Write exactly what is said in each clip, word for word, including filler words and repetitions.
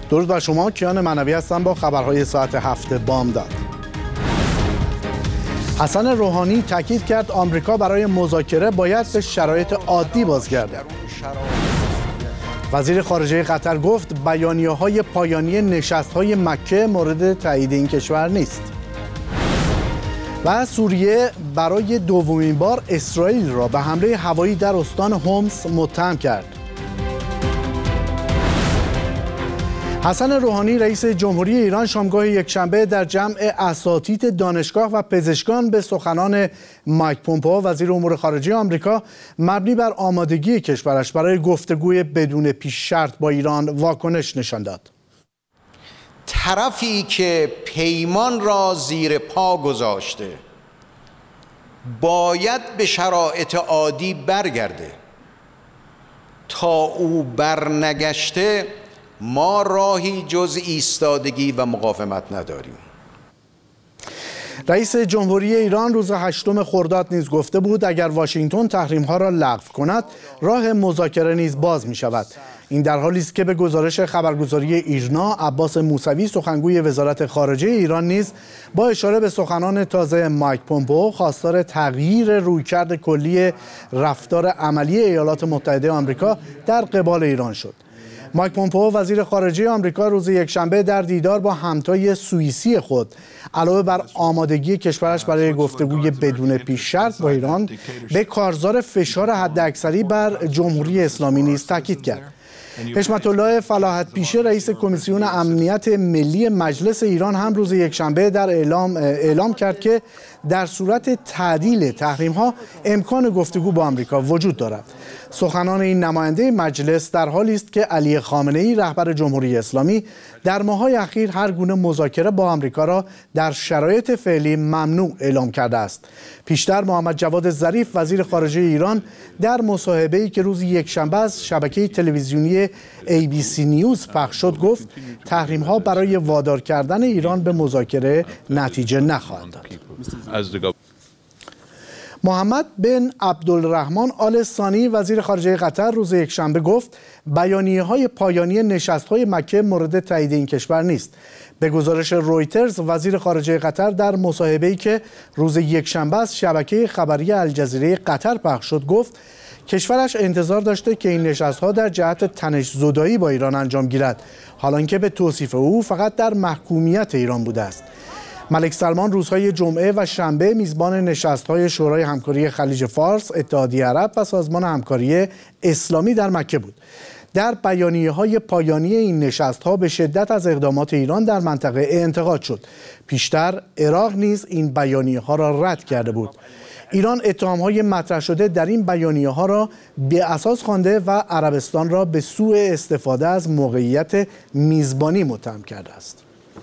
درود بر شما. کیان منوی هستم با خبرهای ساعت هفت بامداد. حسن روحانی تاکید کرد آمریکا برای مذاکره باید به شرایط عادی بازگردد. وزیر خارجه قطر گفت بیانیه‌های پایانی نشست‌های مکه مورد تایید این کشور نیست. و سوریه برای دومین بار اسرائیل را به حمله هوایی در استان حمص متهم کرد. حسن روحانی رئیس جمهوری ایران شامگاه یکشنبه در جمع اساتید دانشگاه و پزشکان به سخنان مایک پومپئو وزیر امور خارجه آمریکا مبنی بر آمادگی کشورش برای گفتگوی بدون پیش شرط با ایران واکنش نشان داد. طرفی که پیمان را زیر پا گذاشته باید به شرایط عادی برگرده. تا او برنگشته ما راهی جز ایستادگی و مقاومت نداریم. رئیس جمهوری ایران روز هشتم خرداد نیز گفته بود اگر واشنگتن تحریم‌ها را لغو کند راه مذاکره نیز باز می شود. این در حالی است که به گزارش خبرگزاری ایرنا عباس موسوی سخنگوی وزارت خارجه ایران نیز با اشاره به سخنان تازه مایک پومپئو خواستار تغییر رویکرد کلی رفتار عملی ایالات متحده آمریکا در قبال ایران شد. مایک پومپئو وزیر خارجه آمریکا روز یکشنبه در دیدار با همتای سوئیسی خود علاوه بر آمادگی کشورش برای گفتگوی بدون پیش شرط با ایران به کارزار فشار حداکثری بر جمهوری اسلامی نیز تاکید کرد. حشمت الله فلاحت پیشه رئیس کمیسیون امنیت ملی مجلس ایران هم روز یکشنبه در اعلام اعلام کرد که در صورت تعدیل تحریم‌ها امکان گفتگو با آمریکا وجود دارد. سخنان این نماینده مجلس در حالی است که علی خامنه‌ای رهبر جمهوری اسلامی در ماه‌های اخیر هر گونه مذاکره با آمریکا را در شرایط فعلی ممنوع اعلام کرده است. پیشتر محمد جواد ظریف وزیر خارجه ایران در مصاحبه‌ای که روز یکشنبه از شبکه تلویزیونی ای بی سی نیوز پخش شد گفت تحریم‌ها برای وادار کردن ایران به مذاکره نتیجه نخواهد داد. محمد بن عبدالرحمن آل ثانی وزیر خارجه قطر روز یکشنبه گفت بیانیه‌های پایانی نشست‌های مکه مورد تایید این کشور نیست. به گزارش رویترز وزیر خارجه قطر در مصاحبه‌ای که روز یکشنبه از شبکه خبری الجزیره قطر پخش شد گفت کشورش انتظار داشته که این نشست‌ها در جهت تنش زدایی با ایران انجام گیرد، حالانکه به توصیف او فقط در محکومیت ایران بوده است. ملک سلمان روزهای جمعه و شنبه میزبان نشست‌های شورای همکاری خلیج فارس، اتحادیه عرب و سازمان همکاری اسلامی در مکه بود. در بیانیه‌های پایانی این نشست‌ها به شدت از اقدامات ایران در منطقه انتقاد شد. پیشتر عراق نیز این بیانیه‌ها را رد کرده بود. ایران اتهام‌های مطرح شده در این بیانیه‌ها را به اساس خوانده و عربستان را به سوء استفاده از موقعیت میزبانی متهم کرده است.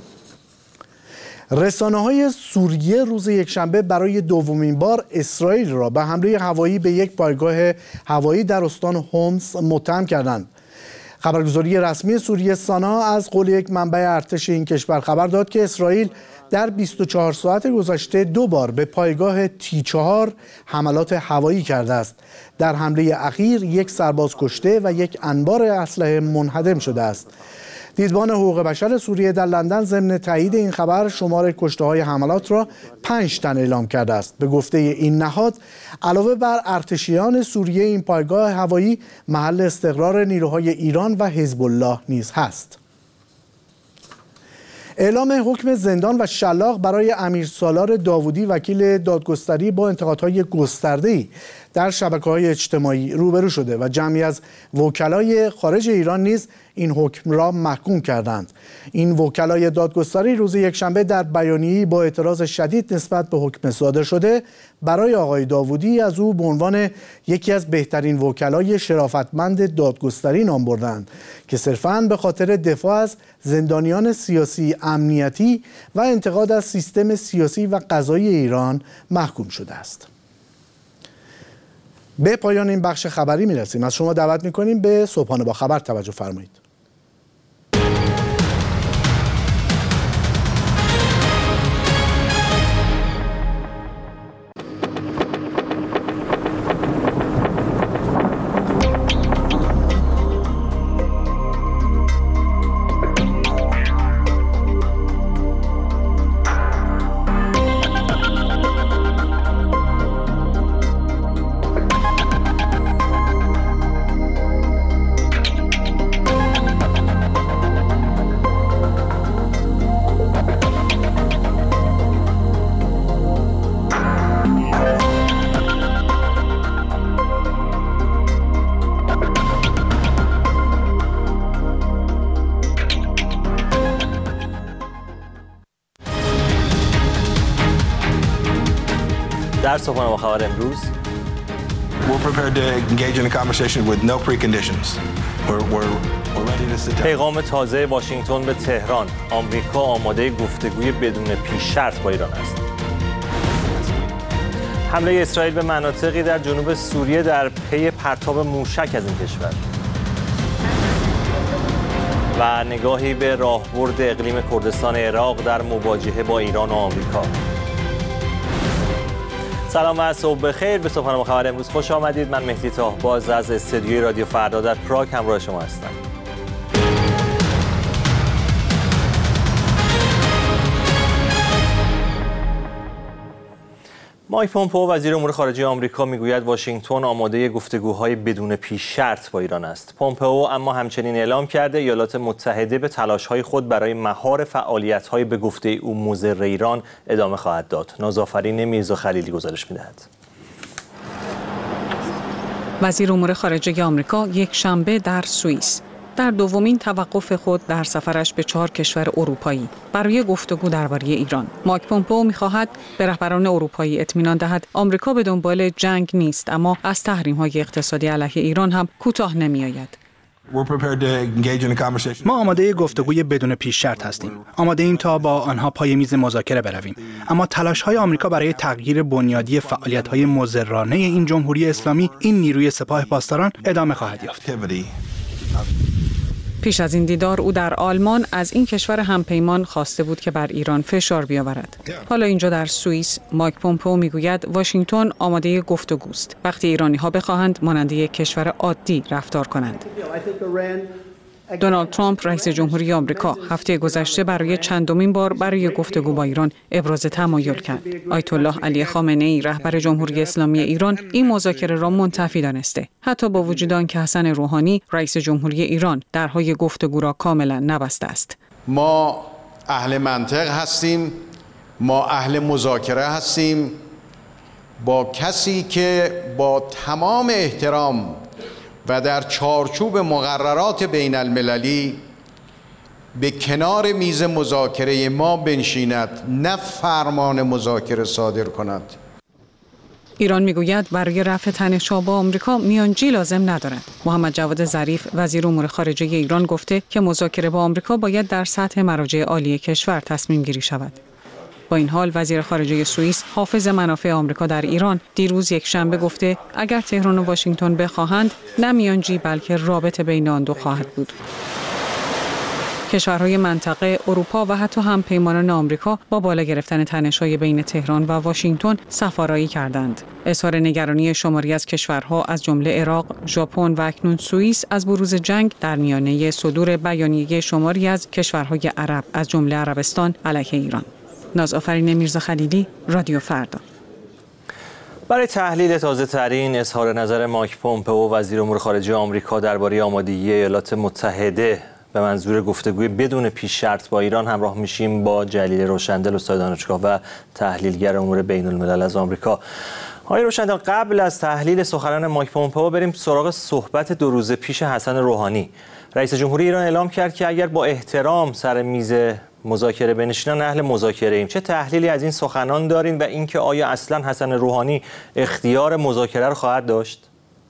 رسانه‌های سوریه روز یکشنبه برای دومین بار اسرائیل را به حمله هوایی به یک پایگاه هوایی در استان حمص متهم کردند. خبرگزاری رسمی سوریه سانا از قول یک منبع ارتش این کشور خبر داد که اسرائیل در بیست و چهار ساعت گذشته دو بار به پایگاه تی چهار حملات هوایی کرده است. در حمله اخیر یک سرباز کشته و یک انبار اسلحه منهدم شده است. دیدبان حقوق بشر سوریه در لندن ضمن تایید این خبر شمار کشته‌های حملات را پنج تن اعلام کرده است. به گفته این نهاد علاوه بر ارتشیان سوریه این پایگاه هوایی محل استقرار نیروهای ایران و حزب الله نیز هست. اعلام حکم زندان و شلاق برای امیر سالار داوودی وکیل دادگستری با انتقادهای گسترده‌ای در شبکه‌های اجتماعی روبرو شده و جمعی از وکلای خارج ایران نیز این حکم را محکوم کردند. این وکلای دادگستری روز یکشنبه در بیانیه‌ای با اعتراض شدید نسبت به حکم صادر شده برای آقای داوودی از او به عنوان یکی از بهترین وکلای شرافتمند دادگستری نام بردند که صرفاً به خاطر دفاع از زندانیان سیاسی امنیتی و انتقاد از سیستم سیاسی و قضایی ایران محکوم شده است. به پایان این بخش خبری میرسیم. از شما دعوت میکنیم به صبحانه با خبر توجه فرمایید. در صبحانه با خبر امروز We're prepared to engage in a conversation with no preconditions. We're, we're, we're ready to sit down. پیغام تازه واشنگتن به تهران: آمریکا آماده گفتگوی بدون پیش شرط با ایران است. حمله اسرائیل به مناطقی در جنوب سوریه در پی پرتاب موشک از این کشور. و نگاهی به راهبرد اقلیم کردستان عراق در مواجهه با ایران و آمریکا. سلام و صبح بخیر. به صبحانه با خبر امروز خوش آمدید. من مهدی طاهباز از استودیوی رادیو فردا در پراگ همراه شما هستم. مایک پومپئو وزیر امور خارجه آمریکا میگوید واشنگتن آماده گفتگوهای بدون پیش شرط با ایران است. پومپئو اما همچنین اعلام کرده ایالات متحده به تلاش‌های خود برای مهار فعالیت‌های به گفته او مضر ایران ادامه خواهد داد. نازآفرین میرزا خلیلی گزارش می‌دهد. وزیر امور خارجه آمریکا یک شنبه در سوئیس در دومین توقف خود در سفرش به چهار کشور اروپایی برای گفتگو درباره ایران. مایک پومپئو می‌خواهد به رهبران اروپایی اطمینان دهد آمریکا به دنبال جنگ نیست، اما از تحریم‌های اقتصادی علیه ایران هم کوتاه نمی‌آید. ما آماده گفتگوی بدون پیش شرط هستیم. آماده این تا با آنها پای میز مذاکره برویم. اما تلاش‌های آمریکا برای تغییر بنیادی فعالیت‌های مضرانه این جمهوری اسلامی، این نیروی سپاه پاسداران ادامه خواهد یافت. پیش از این دیدار او در آلمان از این کشور همپیمان خواسته بود که بر ایران فشار بیاورد. حالا اینجا در سوئیس مایک پومپئو میگوید واشنگتن آماده گفتگوست وقتی ایرانی‌ها بخواهند مانند یک کشور عادی رفتار کنند. دونالد ترامپ رئیس جمهوری آمریکا هفته گذشته برای چندمین بار برای گفتگو با ایران ابراز تمایل کرد. آیت الله علی خامنه‌ای رهبر جمهوری اسلامی ایران این مذاکره را منتفی دانسته، حتی با وجود آنکه حسن روحانی رئیس جمهوری ایران درهای گفتگو را کاملا نبسته است. ما اهل منطق هستیم، ما اهل مذاکره هستیم با کسی که با تمام احترام و در چارچوب مقررات بین المللی به کنار میز مذاکره ما بنشیند، نه فرمان مذاکره صادر کند. ایران میگوید برای رفع تنش‌ها با آمریکا میانجی لازم ندارد. محمد جواد ظریف وزیر امور خارجه ایران گفته که مذاکره با آمریکا باید در سطح مراجع عالی کشور تصمیم گیری شود. با این حال وزیر خارجه سوئیس حافظ منافع آمریکا در ایران دیروز یک شنبه گفته اگر تهران و واشنگتن بخواهند نه میانجی بلکه رابطه بین آن دو خواهد بود. کشورهای منطقه، اروپا و حتی همپیمانان آمریکا با بالا گرفتن تنش‌های بین تهران و واشنگتن سفارایی کردند. اظهار نگرانی شماری از کشورها از جمله عراق، ژاپن و اکنون سوئیس از بروز جنگ در میانه صدور بیانیه شماری از کشورهای عرب از جمله عربستان علیه ایران. نازآفرین میرزا خلیلی، رادیو فردا. برای تحلیل تازه ترین اظهار نظر مایک پومپئو وزیر امور خارجه آمریکا درباره آمادگی ایالات متحده به منظور گفتگوی بدون پیش شرط با ایران همراه میشیم با جلیل روشندل استاد دانشگاه و تحلیلگر امور بین الملل از آمریکا. آقای روشندل، قبل از تحلیل سخنان مایک پومپئو بریم سراغ صحبت دو روز پیش حسن روحانی. رئیس جمهوری ایران اعلام کرد که اگر با احترام سر میز مذاکره بنشینن اهل مذاکره ایم. چه تحلیلی از این سخنان دارین و اینکه آیا اصلا حسن روحانی اختیار مذاکره رو خواهد داشت؟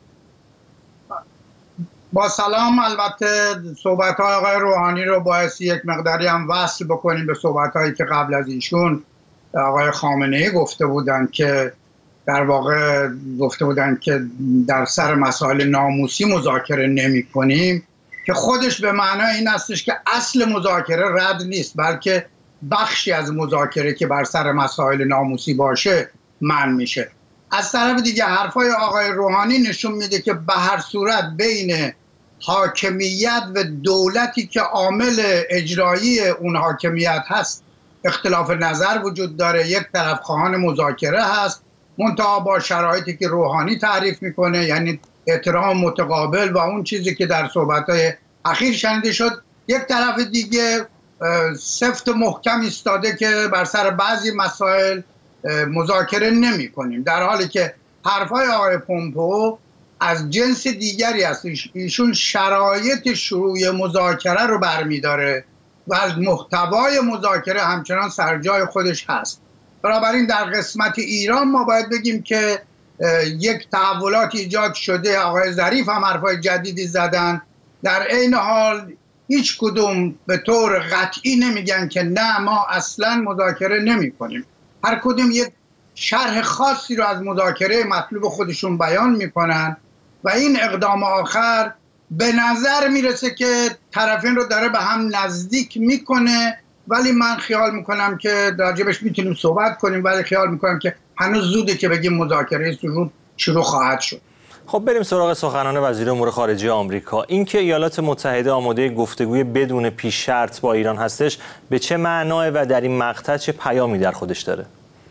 با سلام، البته صحبت‌های آقای روحانی رو باعث یک مقداری هم وصل بکنیم به صحبت‌هایی که قبل از ایشون آقای خامنه‌ای گفته بودند که در واقع گفته بودند که در سر مسائل ناموسی مذاکره نمی‌کنیم، که خودش به معنای این هستش که اصل مذاکره رد نیست بلکه بخشی از مذاکره که بر سر مسائل ناموسی باشه منع میشه. از طرف دیگه حرفای آقای روحانی نشون میده که به هر صورت بین حاکمیت و دولتی که عامل اجرایی اون حاکمیت هست اختلاف نظر وجود داره. یک طرف خواهان مذاکره هست منتها با شرایطی که روحانی تعریف میکنه، یعنی احترام متقابل و اون چیزی که در صحبت‌های اخیر شنیده شد. یک طرف دیگه سفت محکم ایستاده که بر سر بعضی مسائل مذاکره نمی کنیم، در حالی که حرفای آقای پومپئو از جنس دیگری است. ایشون شرایط شروع مذاکره رو برمی‌داره و از محتوای مذاکره همچنان سر جای خودش هست. بنابراین در قسمت ایران ما باید بگیم که یک تحولات ایجاد شده. آقای ظریف هم حرفای جدیدی زدن. در عین حال هیچ کدوم به طور قطعی نمیگن که نه ما اصلا مذاکره نمی کنیم. هر کدوم یک شرح خاصی رو از مذاکره مطلوب خودشون بیان میکنن و این اقدام آخر به نظر میرسه که طرفین رو داره به هم نزدیک میکنه، ولی من خیال میکنم که راجبش میتونیم صحبت کنیم، ولی خیال میکنم که هنوز زوده که بگیم مذاکره شروع شروع خواهد شد. خب بریم سراغ سخنان وزیر امور خارجه آمریکا. اینکه ایالات متحده آماده گفتگوی بدون پیش شرط با ایران هستش به چه معناه و در این مقطع چه پیامی در خودش داره؟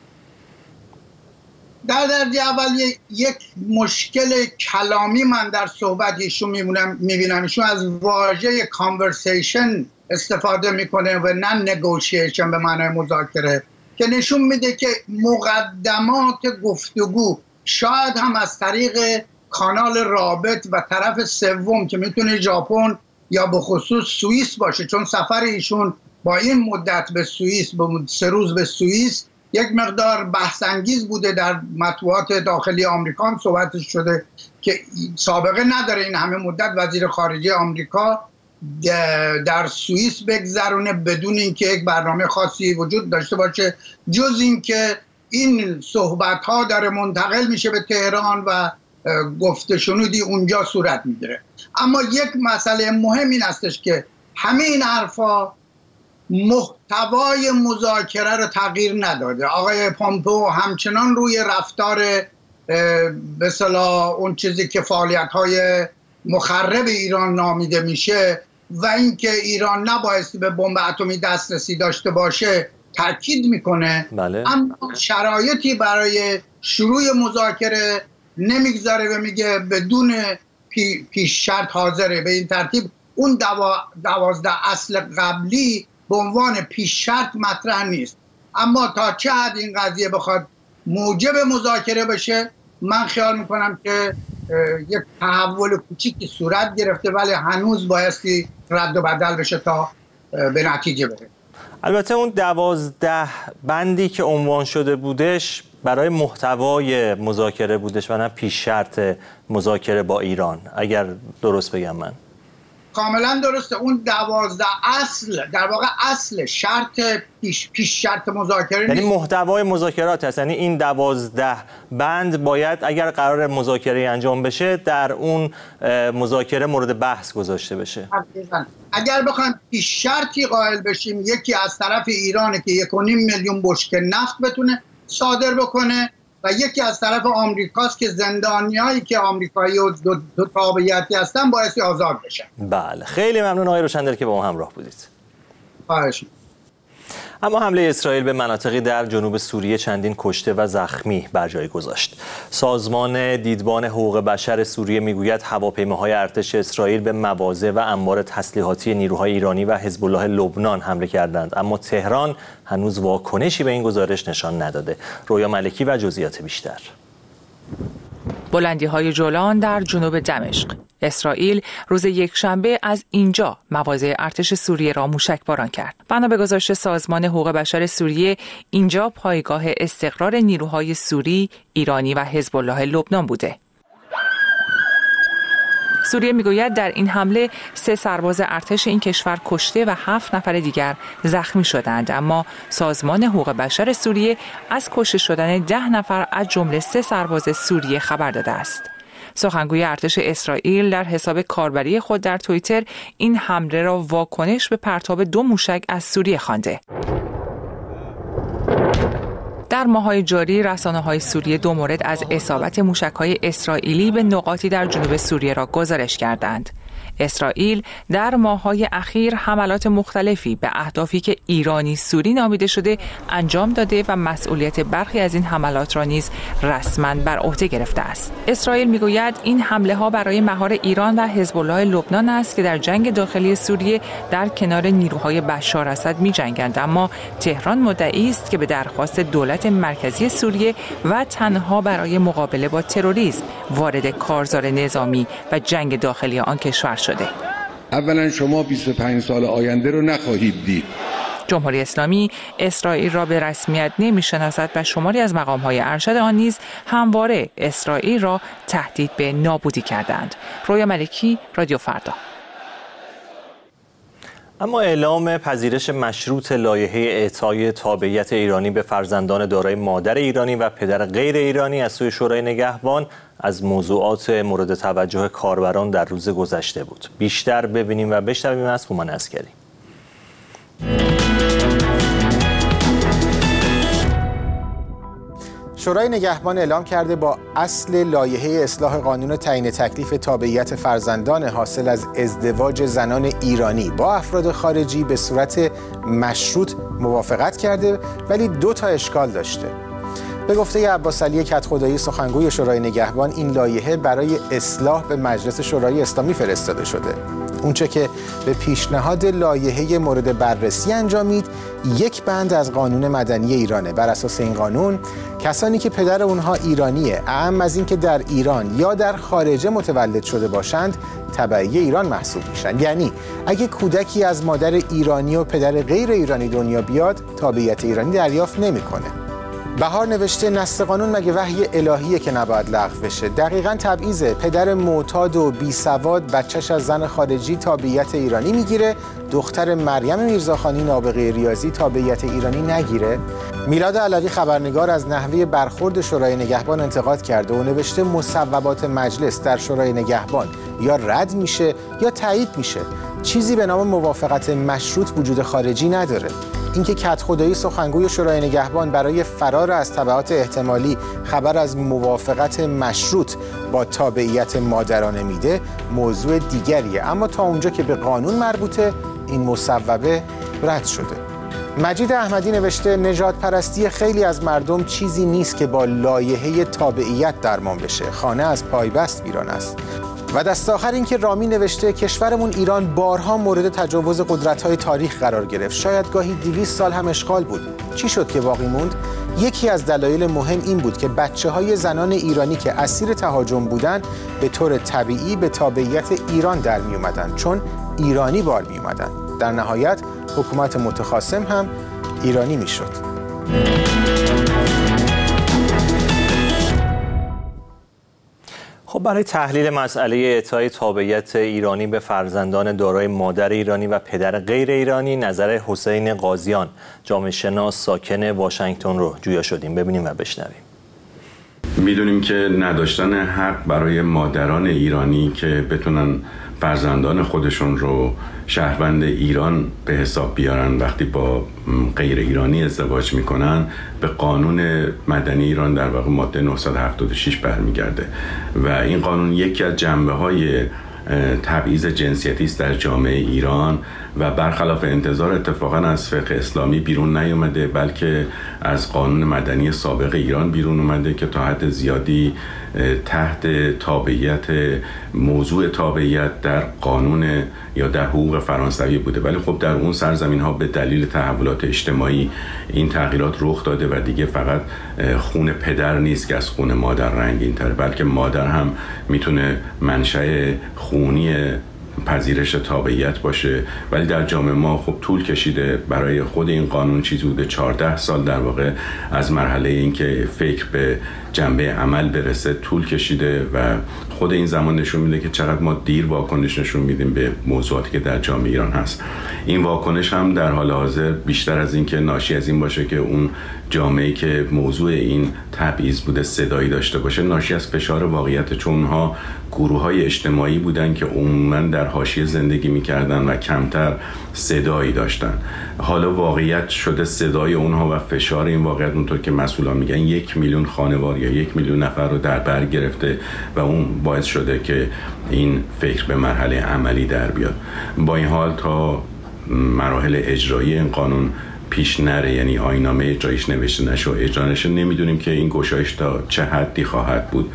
در درجه اول یک مشکل کلامی من در صحبت ایشون میبینم. ایشون از واژه کانورسیشن استفاده میکنه و نه نگوشیشن به معنای مذاکره، که نشون میده که مقدمات گفتگو شاید هم از طریق کانال رابط و طرف سوم که میتونه ژاپن یا به خصوص سوئیس باشه، چون سفر ایشون با این مدت به سوئیس، به سه روز به سوئیس، یک مقدار بحث انگیز بوده. در مطبوعات داخلی آمریکا هم صحبتش شده که سابقه نداره این همه مدت وزیر خارجه آمریکا در سوئیس بگذرونه بدون اینکه یک برنامه خاصی وجود داشته باشه، جز اینکه این صحبت ها داره منتقل میشه به تهران و گفت شنودی اونجا صورت میگیره. اما یک مسئله مهم این هستش که همه این حرفا محتوای مذاکره رو تغییر نداده. آقای پومپئو همچنان روی رفتار به اصطلاح اون چیزی که فعالیت‌های مخرب ایران نامیده میشه و اینکه ایران نبایستی به بمب اتمی دسترسی داشته باشه تاکید میکنه. بله. اما شرایطی برای شروع مذاکره نمیگذاره و میگه بدون پی پیش شرط حاضره. به این ترتیب اون دوا دوازده اصل قبلی به عنوان پیش شرط مطرح نیست. اما تا چه حد این قضیه بخواد موجب مذاکره بشه، من خیال میکنم که یک تحول کوچیکی صورت گرفته، ولی هنوز بایستی رد و بدل بشه تا به نتیجه برسه. البته اون دوازده بندی که عنوان شده بودش برای محتوای مذاکره بودش و نه پیش شرط مذاکره با ایران، اگر درست بگم من. کاملا درسته. اون دوازده اصل در واقع اصل شرط پیش, پیش شرط مذاکره یعنی محتوای مذاکرات هست. یعنی این دوازده بند باید اگر قرار مذاکره انجام بشه در اون مذاکره مورد بحث گذاشته بشه. اگر بخوایم پیش شرطی قائل بشیم، یکی از طرف ایرانه که یک و نیم میلیون بشکه نفت بتونه صادر بکنه و یکی از طرف آمریکاست که زندانیایی که آمریکایی و دو, دو تابعیتی هستن بایستی آزاد بشن. بله، خیلی ممنون آقای روشندل که با ما همراه بودید. خواهش. اما حمله اسرائیل به مناطقی در جنوب سوریه چندین کشته و زخمی بر جای گذاشت. سازمان دیدبان حقوق بشر سوریه میگوید هواپیماهای ارتش اسرائیل به مواضع و انبار تسلیحاتی نیروهای ایرانی و حزب الله لبنان حمله کردند، اما تهران هنوز واکنشی به این گزارش نشان نداده. رویا ملکی و جزئیات بیشتر. بلندی‌های جولان در جنوب دمشق. اسرائیل روز یکشنبه از اینجا مواضع ارتش سوریه را موشکباران کرد. بنا به گزارش سازمان حقوق بشر سوریه، اینجا پایگاه استقرار نیروهای سوری، ایرانی و حزب الله لبنان بوده. سوریه میگوید در این حمله سه سرباز ارتش این کشور کشته و هفت نفر دیگر زخمی شدند، اما سازمان حقوق بشر سوریه از کشته شدن ده نفر از جمله سه سرباز سوریه خبر داده است. سخنگوی ارتش اسرائیل در حساب کاربری خود در توییتر این حمله را واکنش به پرتاب دو موشک از سوریه خوانده. در ماه‌های جاری رسانه‌های سوریه دو مورد از اصابت موشک‌های اسرائیلی به نقاطی در جنوب سوریه را گزارش کردند. اسرائیل در ماه‌های اخیر حملات مختلفی به اهدافی که ایرانی سوری نامیده شده انجام داده و مسئولیت برخی از این حملات را نیز رسما بر عهده گرفته است. اسرائیل میگوید این حمله ها برای مهار ایران و حزب الله لبنان است که در جنگ داخلی سوریه در کنار نیروهای بشار اسد می‌جنگند، اما تهران مدعی است که به درخواست دولت مرکزی سوریه و تنها برای مقابله با تروریسم وارد کارزار نظامی و جنگ داخلی آن کشور شده. اولا شما بیست و پنج سال آینده رو نخواهید دید. جمهوری اسلامی اسرائیل را به رسمیت نمی‌شناسد و شماری از مقام‌های ارشد آن نیز همواره اسرائیل را تهدید به نابودی کردند. رویا ملکی، رادیو فردا. اما اعلام پذیرش مشروط لایحه اعطای تابعیت ایرانی به فرزندان دارای مادر ایرانی و پدر غیر ایرانی از سوی شورای نگهبان از موضوعات مورد توجه کاربران در روز گذشته بود. بیشتر ببینیم و بشنویم از هومان عسکری. شورای نگهبان اعلام کرده با اصل لایحه اصلاح قانون تعیین تکلیف تابعیت فرزندان حاصل از ازدواج زنان ایرانی با افراد خارجی به صورت مشروط موافقت کرده، ولی دو تا اشکال داشته. به گفته عباس علی کدخدایی سخنگوی شورای نگهبان، این لایحه برای اصلاح به مجلس شورای اسلامی فرستاده شده. اونچه که به پیشنهاد لایحه مورد بررسی انجامید یک بند از قانون مدنی ایرانه. بر اساس این قانون کسانی که پدر اونها ایرانیه، اعم از این که در ایران یا در خارجه متولد شده باشند، تبعی ایران محسوب میشن. یعنی اگه کودکی از مادر ایرانی و پدر غیر ایرانی دنیا بیاد، تابعیت ایرانی دریافت نمیکنه. بهار نوشته نص قانون مگه وحی الهیه که نباید لغو بشه؟ دقیقاً تبعیضه. پدر معتاد و بی سواد بچهش از زن خارجی تابعیت ایرانی میگیره، دختر مریم میرزاخانی نابغه ریاضی تابعیت ایرانی نگیره. میلاد علوی خبرنگار از نحوه برخورد شورای نگهبان انتقاد کرده و نوشته مصوبات مجلس در شورای نگهبان یا رد میشه یا تایید میشه. چیزی به نام موافقت مشروط وجود خارجی نداره. اینکه کدخدایی سخنگوی شورای نگهبان برای فرار از تبعات احتمالی خبر از موافقت مشروط با تابعیت مادرانه میده موضوع دیگریه، اما تا اونجا که به قانون مربوطه این مصوبه رد شده. مجید احمدی نوشته نژاد پرستی خیلی از مردم چیزی نیست که با لایحه تابعیت درمان بشه. خانه از پایبست ویران است. و دست آخر این که رامی نوشته کشورمون ایران بارها مورد تجاوز قدرت‌های تاریخ قرار گرفت. شاید گاهی دویست سال هم اشغال بود. چی شد که باقی موند؟ یکی از دلایل مهم این بود که بچه‌های زنان ایرانی که اسیر تهاجم بودند به طور طبیعی به تابعیت ایران در می اومدن، چون ایرانی بار می اومدن. در نهایت حکومت متخاصم هم ایرانی می شد. خب برای تحلیل مسئله اعطای تابعیت ایرانی به فرزندان دارای مادر ایرانی و پدر غیر ایرانی نظر حسین قاضیان، جامعه شناس ساکن واشنگتن رو جویا شدیم. ببینیم و بشنویم. میدونیم که نداشتن حق برای مادران ایرانی که بتونن فرزندان خودشون رو شهروند ایران به حساب بیارن وقتی با غیر ایرانی ازدواج میکنن به قانون مدنی ایران در واقع ماده نهصد و هفتاد و شش برمیگرده و این قانون یکی از جنبه‌های تبعیض جنسیتی است در جامعه ایران و برخلاف انتظار اتفاقا از فقه اسلامی بیرون نیامده، بلکه از قانون مدنی سابق ایران بیرون اومده که تا حد زیادی تحت تابعیت موضوع تابعیت در قانون یا در حقوق فرانسوی بوده، ولی خب در اون سرزمین ها به دلیل تحولات اجتماعی این تغییرات رخ داده و دیگه فقط خون پدر نیست که از خون مادر رنگین تره، بلکه مادر هم میتونه منشأ خونی پذیرش تابعیت باشه. ولی در جامعه ما خب طول کشیده، برای خود این قانون چیزی بوده چهارده سال در واقع از مرحله اینکه فکر به جنبه عمل برسه طول کشیده و خود این زمان نشون میده که چقدر ما دیر واکنش نشون میدیم به موضوعاتی که در جامعه ایران هست. این واکنش هم در حال حاضر بیشتر از این که ناشی از این باشه که اون جامعه‌ای که موضوع این تبعیض بوده صدایی داشته باشه، ناشی از فشار واقعیت، چون اونها گروه‌های اجتماعی بودن که عموماً در حاشیه زندگی می‌کردن و کمتر صدایی داشتن. حالا واقعیت شده صدای اونها و فشار این واقعیت اونطور که مسئولان میگن یک میلیون خانوار یا یک میلیون نفر رو در بر گرفته و اون باعث شده که این فکر به مرحله عملی در بیاد. با این حال تا مراحل اجرایی این قانون پیش نره، یعنی آیین‌نامه اجرایش نوشته نشه و اجرا نشه، نمیدونیم که این گشایش تا چه حدی خواهد بود.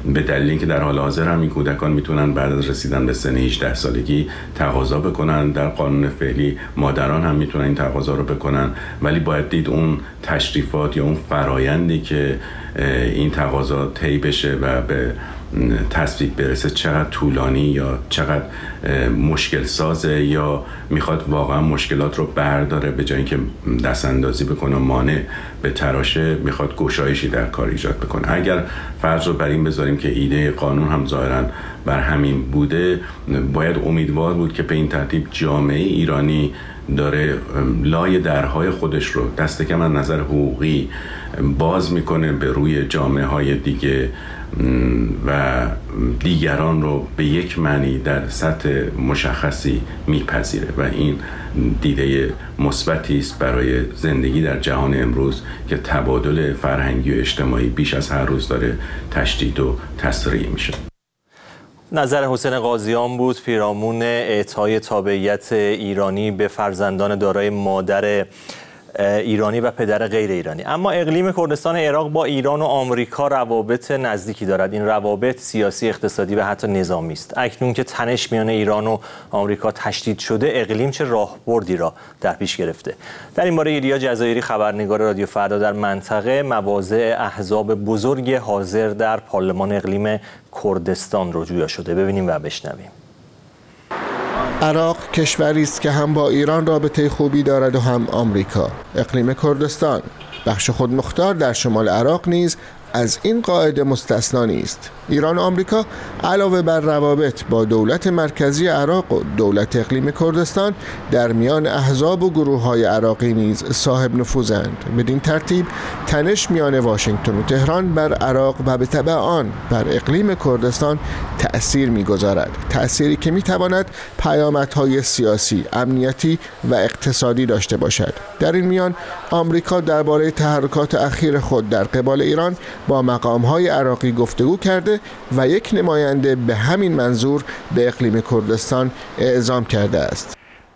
به دلیل اینکه در حال حاضر هم این کودکان میتونن بعد از رسیدن به سن هجده سالگی تقاضا بکنن. در قانون فعلی مادران هم میتونن این تقاضا رو بکنن، ولی باید دید اون تشریفات یا اون فرایندی که این تقاضا طی بشه و به تصویب برسه چقدر طولانی یا چقدر مشکل سازه، یا میخواد واقعا مشکلات رو برداره به جای اینکه دست اندازی بکنه مانع به تراشه، میخواد گشایشی در کار ایجاد بکنه. اگر فرض رو بر این بذاریم که ایده قانون هم ظاهرا بر همین بوده، باید امیدوار بود که به این ترتیب جامعه ایرانی داره لای درهای خودش رو دست کم از نظر حقوقی باز میکنه به روی جامعه های دیگه و دیگران رو به یک معنی در سطح مشخصی میپذیره و این دیده مثبتی است برای زندگی در جهان امروز که تبادل فرهنگی و اجتماعی بیش از هر روز داره تشدید و تسریع میشه. نظر حسین قاضیان بود، پیرامون اعطای تابعیت ایرانی به فرزندان دارای مادر ایرانی و پدر غیر ایرانی. اما اقلیم کردستان عراق با ایران و آمریکا روابط نزدیکی دارد. این روابط سیاسی، اقتصادی و حتی نظامی است. اکنون که تنش میان ایران و آمریکا تشدید شده، اقلیم چه راهبردی را در پیش گرفته؟ در این باره ایلیا جزایری، خبرنگار رادیو فردا در منطقه، مواضع احزاب بزرگ حاضر در پارلمان اقلیم کردستان رو جویا شده. ببینیم و بشنویم. عراق کشوری است که هم با ایران رابطه خوبی دارد و هم آمریکا. اقلیم کردستان، بخش خودمختار در شمال عراق نیز از این قاعده مستثنا نیست. ایران و آمریکا علاوه بر روابط با دولت مرکزی عراق و دولت اقلیم کردستان در میان احزاب و گروه‌های عراقی نیز صاحب نفوذند. بدین ترتیب تنش میان واشنگتن و تهران بر عراق و به تبع آن بر اقلیم کردستان تأثیر می‌گذارد. تأثیری که می‌تواند پیامدهای سیاسی، امنیتی و اقتصادی داشته باشد. در این میان آمریکا درباره تحرکات اخیر خود در قبال ایران با مقام‌های عراقی گفتگو کرده و یک نماینده به همین منظور به اقلیم کردستان اعزام کرده است.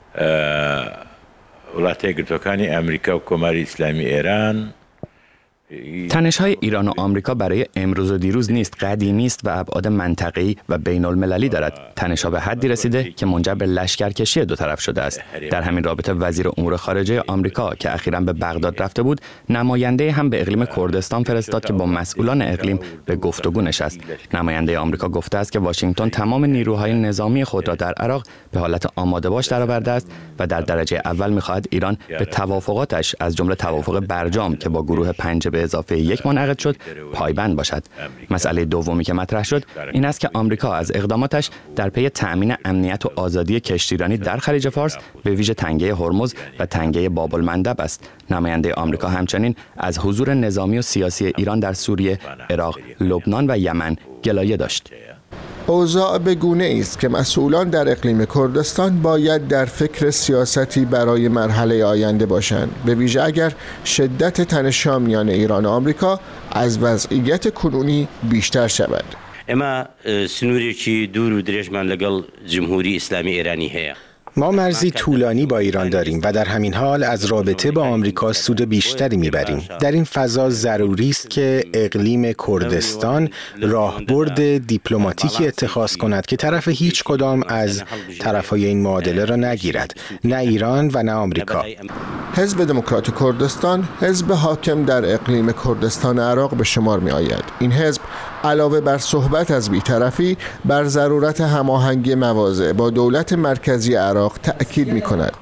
ولایت گرتوکانی امریکا و کماری اسلامی ایران، تنش‌های ایران و آمریکا برای امروز و دیروز نیست، قدیمی است و ابعاد منطقه‌ای و بین‌المللی دارد. تنش‌ها به حدی رسیده که منجر به لشکرکشی دو طرف شده است. در همین رابطه وزیر امور خارجه آمریکا که اخیراً به بغداد رفته بود، نماینده هم به اقلیم کردستان فرستاد که با مسئولان اقلیم به گفتگو نشست. نماینده آمریکا گفته است که واشنگتن تمام نیروهای نظامی خود را در عراق به حالت آماده باش درآورده است و در درجه اول می‌خواهد ایران به توافقاتش از جمله توافق برجام که با گروه پنج به اضافه یک منعقد شد پایبند باشد. مسئله دومی که مطرح شد این است که آمریکا از اقداماتش در پی تأمین امنیت و آزادی کشتیرانی در خلیج فارس به ویژه تنگه هرمز و تنگه باب المندب است. نماینده آمریکا همچنین از حضور نظامی و سیاسی ایران در سوریه، عراق، لبنان و یمن گلایه داشت. اوضاع به گونه است که مسئولان در اقلیم کردستان باید در فکر سیاستی برای مرحله آینده باشند، به ویژه اگر شدت تنش‌ها میان ایران و آمریکا از وضعیت کنونی بیشتر شود. اما سنوری که دور و درشمن لگل جمهوری اسلامی ایرانی هست. ما مرزی طولانی با ایران داریم و در همین حال از رابطه با آمریکا سود بیشتری میبریم. در این فضا ضروری است که اقلیم کردستان راهبرد دیپلماتیکی اتخاذ کند که طرف هیچ کدام از طرفهای این معادله را نگیرد، نه ایران و نه آمریکا. حزب دموکرات کردستان حزب حاکم در اقلیم کردستان عراق به شمار می آید. این حزب علاوه بر صحبت از بی‌طرفی بر ضرورت هماهنگی مواضع با دولت مرکزی عراق تأکید می کند.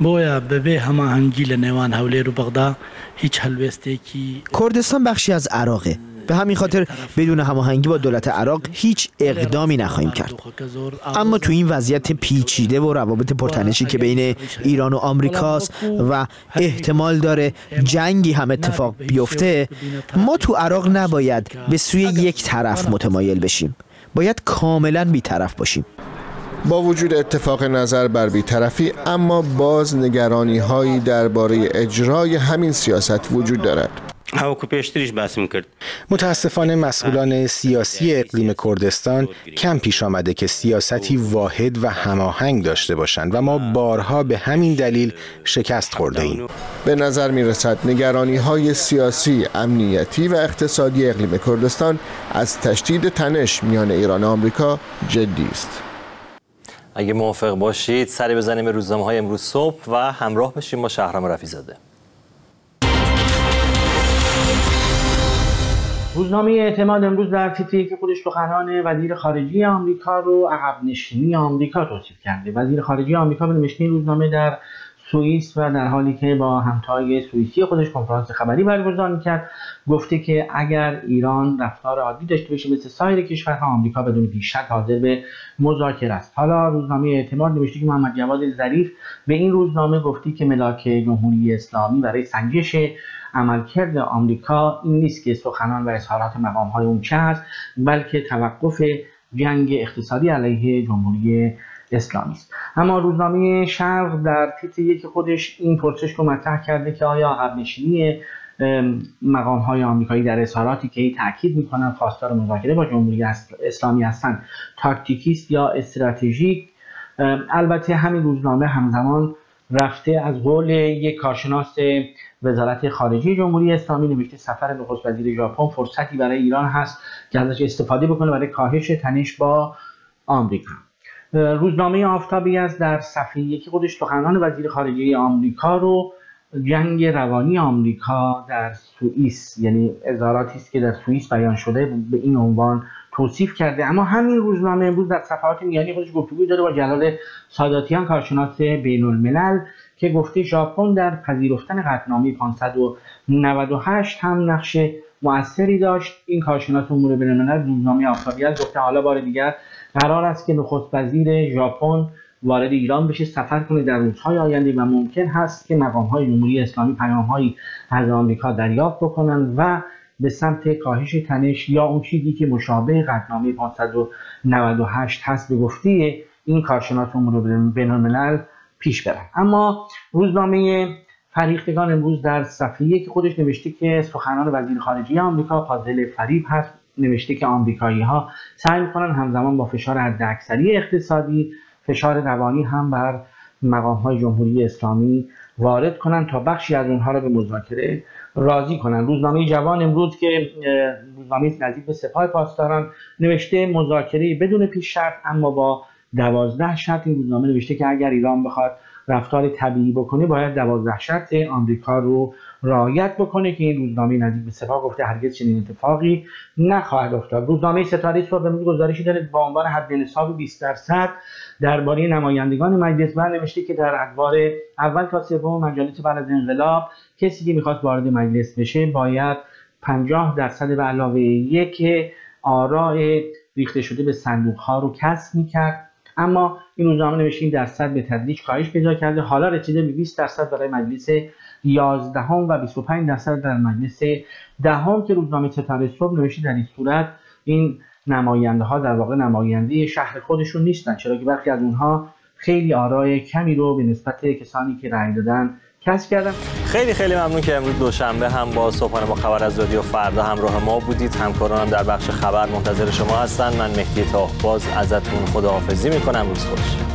کردستان بخشی از عراقه. به همین خاطر بدون هماهنگی با دولت عراق هیچ اقدامی نخواهیم کرد. اما تو این وضعیت پیچیده و روابط پرتنشی که بین ایران و آمریکاست و احتمال داره جنگی هم اتفاق بیفته، ما تو عراق نباید به سوی یک طرف متمایل بشیم. باید کاملا بی‌طرف باشیم. با وجود اتفاق نظر بر بی‌طرفی، اما باز نگرانی هایی درباره اجرای همین سیاست وجود دارد. هاوکو پیشتریش بحث میکرد. متاسفانه مسئولان سیاسی اقلیم کردستان کم پیش آمده که سیاستی واحد و هماهنگ داشته باشند و ما بارها به همین دلیل شکست خورده ایم. به نظر می رسد نگرانی های سیاسی، امنیتی و اقتصادی اقلیم کردستان از تشدید تنش میان ایران و آمریکا جدی است. اگه موافق باشید سری بزنیم به روزنامه‌های امروز صبح و همراه بشیم با شهرام رفیع‌زاده. روزنامه اعتماد امروز در تیتری که خودش سخنان وزیر خارجه آمریکا رو عقب نشینی آمریکا توصیف کرده. وزیر خارجه آمریکا به نوشته این روزنامه در سوئیس و در حالی که با همتای سوئیسی خودش کنفرانس خبری برگزار می‌کرد گفته که اگر ایران رفتار عادی داشته باشه مثل سایر کشورها، آمریکا بدون پیش شک حاضر به مذاکره است. حالا روزنامه اعتماد نوشته که محمد جواد ظریف به این روزنامه گفته که ملاک جمهوری اسلامی برای سنجش عملکرد آمریکا این نیست که سخنان و اظهارات مقام‌های اون چه است، بلکه توقف جنگ اقتصادی علیه جمهوری اسلامی است. اما روزنامه شرق در تیتر یک خودش این پرسش رو مطرح کرده که آیا عقب نشینی مقام‌های آمریکایی در اظهاراتی که تاکید می‌کنند خواستار مذاکره با جمهوری اسلامی هستند تاکتیکی است یا استراتژیک؟ البته همین روزنامه همزمان رفته از قول یک کارشناس وزارت خارجه جمهوری اسلامی نوشته سفر نخست وزیر ژاپن فرصتی برای ایران هست که ازش استفاده بکنه برای کاهش تنش با آمریکا. روزنامه آفتابی از در صفحه یکی خودش سخنان وزیر خارجه آمریکا رو جنگ روانی آمریکا در سوئیس، یعنی اظهاراتی است که در سوئیس بیان شده، به این عنوان توصیف کرده. اما همین روزنامه امروز در صفحات میانی خودش گفتگو داره با جلال ساداتیان کارشناس بین الملل که گفته ژاپن در پذیرفتن قطعنامه پانصد و نود و هشت هم نقش مؤثری داشت. این کارشناس امور بین الملل روزنامه آفتابی گفته حالا بار دیگر قرار است که نخست وزیر ژاپن وارد ایران بشه، سفر کنه در روزهای آینده و ممکن هست که مقام‌های جمهوری اسلامی پیام‌هایی از آمریکا دریافت بکنن و به سمت کاهش تنش یا اون چیزی که مشابه قطعنامه پانصد و نود و هشت هست به گفته این کارشناس امور بین الملل پیش برن. اما روزنامه فریختگان امروز در صفحه یک خودش نوشته که سخنان وزیر خارجه آمریکا پازل فریب هست. نوشته که آمریکایی‌ها سعی می‌کنن همزمان با فشار حداکثری اقتصادی فشار روانی هم بر مقام‌های جمهوری اسلامی وارد کنن تا بخشی از اونها را به مذاکره راضی کنن. روزنامه جوان امروز که روزنامه نزدیک به سپاه پاسداران نوشته مذاکره بدون پیش شرط اما با دوازده شرط. این روزنامه نوشته که اگر ایران بخواد رفتار طبیعی بکنه باید دوازده شرط آمریکا رو رعایت بکنه که این روزنامه نزدیک به سپاه گفته هرگز چنین اتفاقی نخواهد افتاد. روزنامه ستاره صبح امروز گزارشی داره با عنوان حد نصاب بیست درصد درباره نمایندگان مجلس نوشته که در ادوار اول تا سوم مجالس بعد از انقلاب کسی که میخواست وارد مجلس بشه باید پنجاه درصد به علاوه یک آراء ریخته شده به صندوق ها رو کسب میکرد. اما این روزنامه نوشته این درصد به تدریج کاهش پیدا کرده، حالا رسیده به بیست درصد برای مجلس یازدهم و بیست و پنج درصد در مجلس دهم که روزنامه ستاره صبح نوشته در این صورت این نماینده ها در واقع نماینده شهر خودشون نیستن، چرا که برخی از اونها خیلی آراء کمی رو به نسبت کسانی که رأی دادن کسب کردن. خیلی خیلی ممنون که امروز دوشنبه هم با صبحانه با خبر از رادیو فردا همراه ما بودید. همکارانم در بخش خبر منتظر شما هستن. من مهدی تاهباز ازتون خداحافظی میکنم. روز خوش.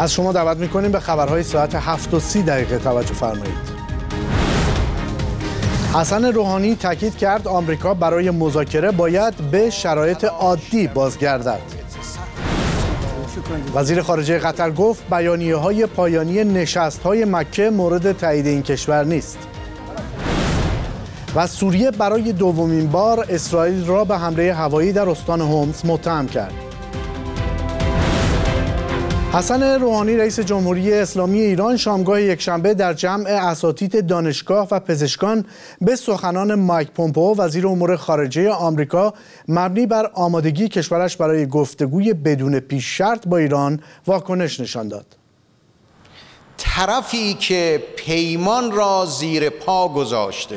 از شما دعوت می‌کنیم به خبرهای ساعت هفت و سی دقیقه توجه فرمایید. حسن روحانی تاکید کرد آمریکا برای مذاکره باید به شرایط عادی بازگردد. وزیر خارجه قطر گفت بیانیه‌های پایانی نشست‌های مکه مورد تایید این کشور نیست. و سوریه برای دومین بار اسرائیل را به حمله هوایی در استان هومس متهم کرد. حسن روحانی رئیس جمهوری اسلامی ایران شامگاه یکشنبه در جمع اساتید دانشگاه و پزشکان به سخنان مایک پومپئو وزیر امور خارجه آمریکا مبنی بر آمادگی کشورش برای گفتگوی بدون پیش شرط با ایران واکنش نشان داد. طرفی که پیمان را زیر پا گذاشته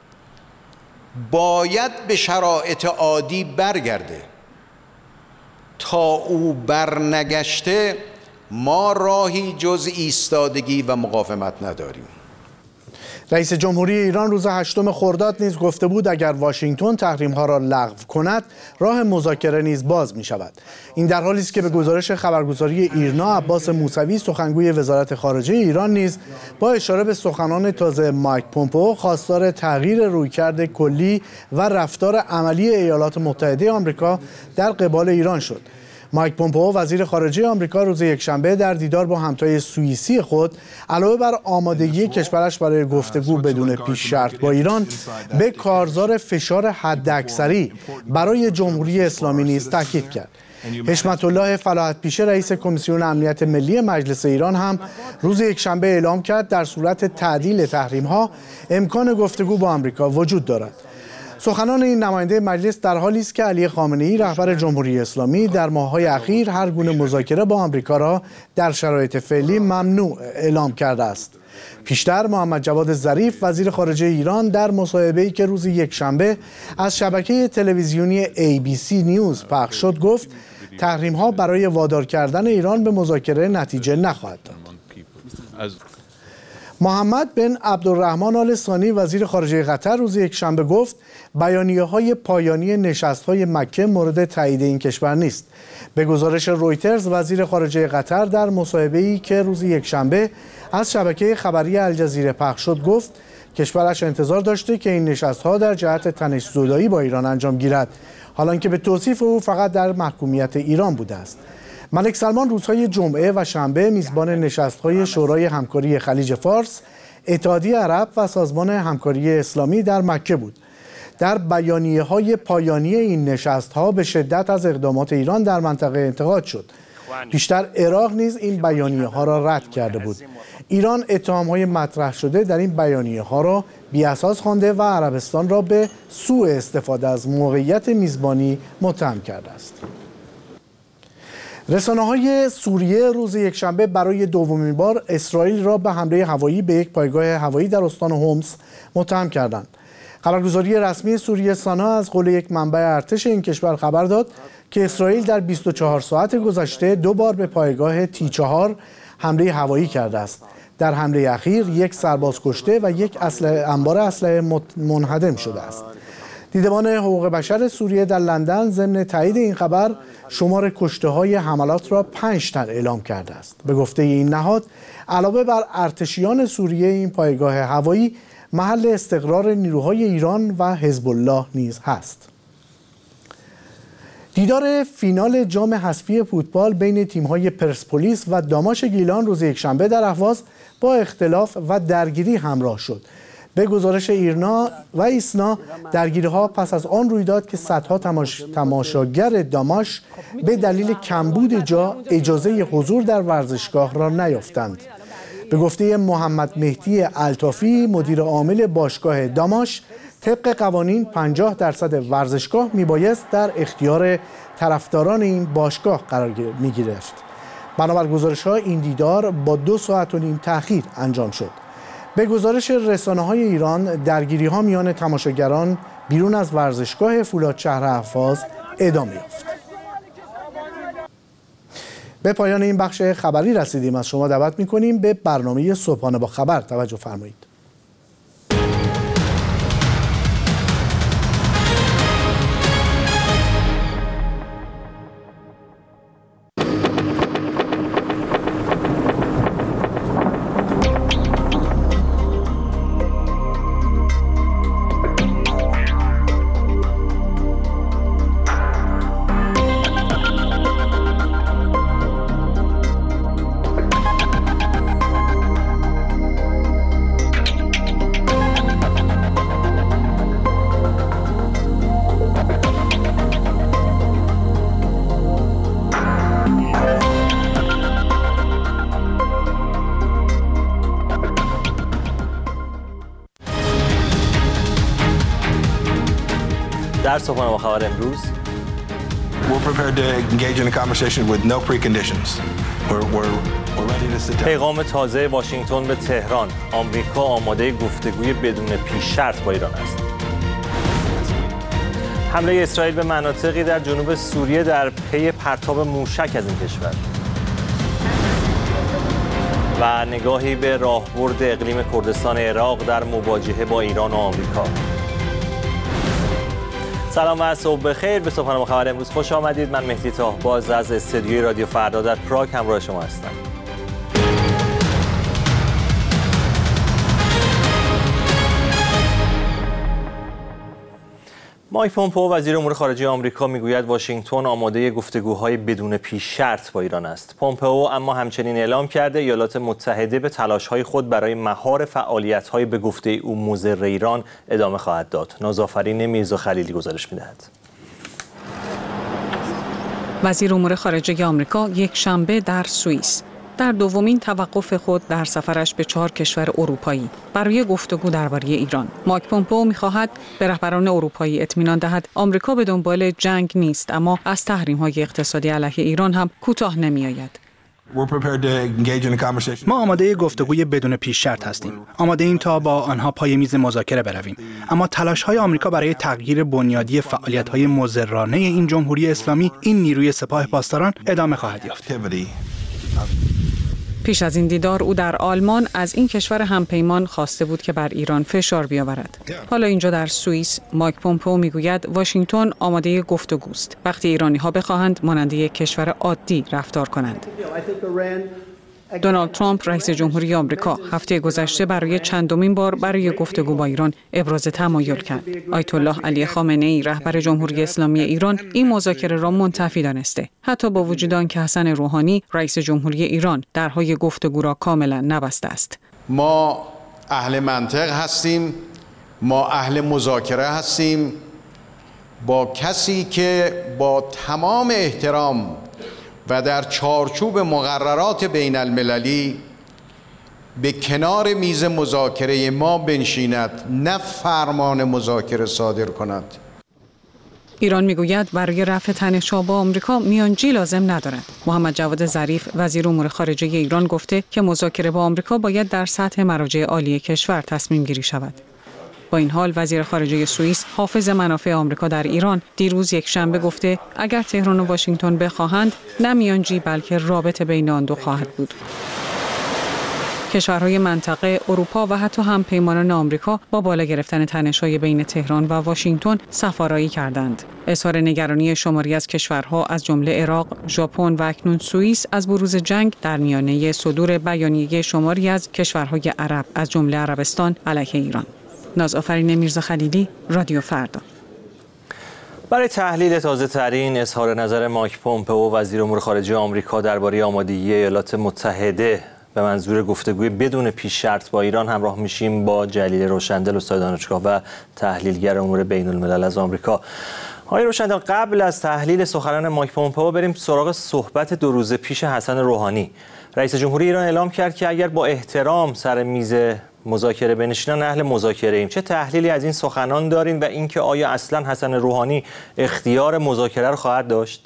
باید به شرایط عادی برگرده. تا او برنگشته ما راهی جز ایستادگی و مقاومت نداریم. رئیس جمهوری ایران روز هشتم خرداد نیز گفته بود اگر واشنگتن تحریم‌ها را لغو کند راه مذاکره نیز باز می شود. این در حالی است که به گزارش خبرگزاری ایرنا عباس موسوی سخنگوی وزارت خارجه ایران نیز با اشاره به سخنان تازه مایک پومپئو خواستار تغییر رویکرد کلی و رفتار عملی ایالات متحده آمریکا در قبال ایران شد. مایک پومپئو وزیر خارجه آمریکا روز یکشنبه در دیدار با همتای سوئیسی خود علاوه بر آمادگی کشورش برای گفتگو بدون پیش شرط با ایران به کارزار فشار حداکثری برای جمهوری اسلامی نیز تاکید کرد. حشمت الله فلاحت پیشه رئیس کمیسیون امنیت ملی مجلس ایران هم روز یکشنبه اعلام کرد در صورت تعدیل تحریم‌ها امکان گفتگو با آمریکا وجود دارد. سخنان این نماینده مجلس در حالی است که علی خامنه‌ای رهبر جمهوری اسلامی در ماه‌های اخیر هر گونه مذاکره با آمریکا را در شرایط فعلی ممنوع اعلام کرده است. پیشتر محمد جواد ظریف وزیر خارجه ایران در مصاحبه‌ای که روز یکشنبه از شبکه تلویزیونی ای بی سی نیوز پخش شد گفت تحریم‌ها برای وادار کردن ایران به مذاکره نتیجه نخواهد داد. محمد بن عبدالرحمن آل ثانی وزیر خارجه قطر روز یکشنبه گفت بیانیه‌های پایانی نشست‌های مکه مورد تایید این کشور نیست. به گزارش رویترز وزیر خارجه قطر در مصاحبه‌ای که روز یکشنبه از شبکه خبری الجزیره پخش شد گفت کشورش انتظار داشته که این نشست‌ها در جهت تنش‌زدایی با ایران انجام گیرد، حالانکه به توصیف او فقط در محکومیت ایران بوده است. ملک سلمان روزهای جمعه و شنبه میزبان نشست‌های شورای همکاری خلیج فارس، اتحادیه عرب و سازمان همکاری اسلامی در مکه بود. در بیانیه‌های پایانی این نشست‌ها به شدت از اقدامات ایران در منطقه انتقاد شد. بیشتر عراق نیز این بیانیه‌ها را رد کرده بود. ایران اتهام‌های مطرح شده در این بیانیه‌ها را بی‌اساس خوانده و عربستان را به سوء استفاده از موقعیت میزبانی متهم کرده است. رسانه‌های سوریه روز یکشنبه برای دومین بار اسرائیل را به حمله هوایی به یک پایگاه هوایی در استان هومس متهم کردند. خبرگزاری رسمی سوریه سانا از قول یک منبع ارتش این کشور خبر داد که اسرائیل در بیست و چهار ساعت گذشته دو بار به پایگاه تی چهار حمله هوایی کرده است. در حمله اخیر یک سرباز کشته و یک اسلحه انبار اسلحه منهدم شده است. دیدبان حقوق بشر سوریه در لندن ضمن تایید این خبر شمار کشته‌های حملات را پنج تن اعلام کرده است. به گفته این نهاد علاوه بر ارتشیان سوریه این پایگاه هوایی محل استقرار نیروهای ایران و حزب الله نیز هست. دیدار فینال جام حذفی فوتبال بین تیم‌های پرسپولیس و داماش گیلان روز یکشنبه در اهواز با اختلاف و درگیری همراه شد. به گزارش ایرنا و ایسنا درگیری‌ها پس از آن روی داد که صدها تماش... تماشاگر داماش به دلیل کمبود جا اجازه حضور در ورزشگاه را نیافتند. به گفته محمد مهدی الطافی مدیر عامل باشگاه داماش طبق قوانین پنجاه درصد ورزشگاه میبایست در اختیار طرفداران این باشگاه قرار میگرفت. بنابر گزارش‌ها این دیدار با دو ساعت و نیم تأخیر انجام شد. به گزارش رسانه‌های ایران درگیری‌ها میان تماشاگران بیرون از ورزشگاه فولادشهر اهواز ادامه یافت. به پایان این بخش خبری رسیدیم. از شما دعوت می‌کنیم به برنامه صبحانه با خبر توجه فرمایید. در صبحانه خبر امروز We're prepared to engage in a conversation with no preconditions. We're, we're, we're ready to sit down. پیغام تازه واشنگتن به تهران: آمریکا آماده گفتگوی بدون پیش شرط با ایران است. حمله اسرائیل به مناطقی در جنوب سوریه در پی پرتاب موشک از این کشور. و نگاهی به راهبرد اقلیم کردستان عراق در مواجهه با ایران و آمریکا. سلام و صبح بخیر. به صبحانه خبر امروز خوش آمدید. من مهدی طاهباز از استودیوی رادیو فردا در پراگ همراه شما هستم. مایک پومپئو وزیر امور خارجه آمریکا میگوید واشنگتن آماده گفتگوهای بدون پیش شرط با ایران است. پومپئو اما همچنین اعلام کرده ایالات متحده به تلاش‌های خود برای مهار فعالیت‌های به گفته او مضر ایران ادامه خواهد داد. نازآفرین میرزا خلیلی گزارش می‌دهد. وزیر امور خارجه آمریکا یک شنبه در سوئیس در دومین توقف خود در سفرش به چهار کشور اروپایی برای گفتگو درباره ایران. مایک پومپئو می‌خواهد به رهبران اروپایی اطمینان دهد آمریکا به دنبال جنگ نیست، اما از تحریم‌های اقتصادی علیه ایران هم کوتاه نمی‌آید. ما آماده گفتگوی بدون پیش شرط هستیم. آماده ایم تا با آنها پای میز مذاکره برویم. اما تلاش‌های آمریکا برای تغییر بنیادی فعالیت‌های مضرانه این جمهوری اسلامی، این نیروی سپاه پاسداران ادامه خواهد یافت. پیش از این دیدار او در آلمان از این کشور همپیمان خواسته بود که بر ایران فشار بیاورد. حالا اینجا در سوئیس مایک پومپئو میگوید واشنگتن آماده گفتگوست وقتی ایرانی‌ها بخواهند مانند یک کشور عادی رفتار کنند. دونالد ترامپ رئیس جمهوری آمریکا هفته گذشته برای چندمین بار برای گفتگو با ایران ابراز تمایل کرد. آیت الله علی خامنه‌ای رهبر جمهوری اسلامی ایران این مذاکره را منتفی دانسته، حتی با وجود آنکه حسن روحانی رئیس جمهوری ایران درهای گفتگو را کاملا نبسته است. ما اهل منطق هستیم، ما اهل مذاکره هستیم با کسی که با تمام احترام و در چارچوب مقررات بین المللی به کنار میز مذاکره ما بنشیند، نه فرمان مذاکره صادر کند. ایران میگوید برای رفع تنش‌ها با آمریکا میانجی لازم ندارد. محمد جواد ظریف وزیر امور خارجه ایران گفته که مذاکره با آمریکا باید در سطح مراجع عالی کشور تصمیم گیری شود. با این حال وزیر خارجه سوئیس حافظ منافع آمریکا در ایران دیروز یک شنبه گفته اگر تهران و واشنگتن بخواهند نه میانجی بلکه رابطه بین آن دو خواهد بود. کشورهای منطقه، اروپا و حتی همپیمانان آمریکا با بالا گرفتن تنش‌های بین تهران و واشنگتن سفارایی کردند. اظهار نگرانی شماری از کشورها از جمله عراق، ژاپن و اکنون سوئیس از بروز جنگ در میانه صدور بیانیه شماری از کشورهای عرب از جمله عربستان علیه ایران. نازآفرین میرزا خلیلی، رادیو فردا. برای تحلیل تازه ترین اظهار نظر مایک پومپئو وزیر امور خارجه آمریکا درباره آمادگی ایالات متحده به منظور گفتگوی بدون پیش شرط با ایران همراه میشیم با جلیل روشندل، استاد دانشگاه و تحلیلگر امور بین الملل از آمریکا. آقای روشندل، قبل از تحلیل سخنان مایک پومپئو بریم سراغ صحبت دو روز پیش حسن روحانی. رئیس جمهوری ایران اعلام کرد که اگر با احترام سر میز مذاکره بنشینن اهل مذاکره ایم. چه تحلیلی از این سخنان دارین و اینکه آیا اصلا حسن روحانی اختیار مذاکره رو خواهد داشت؟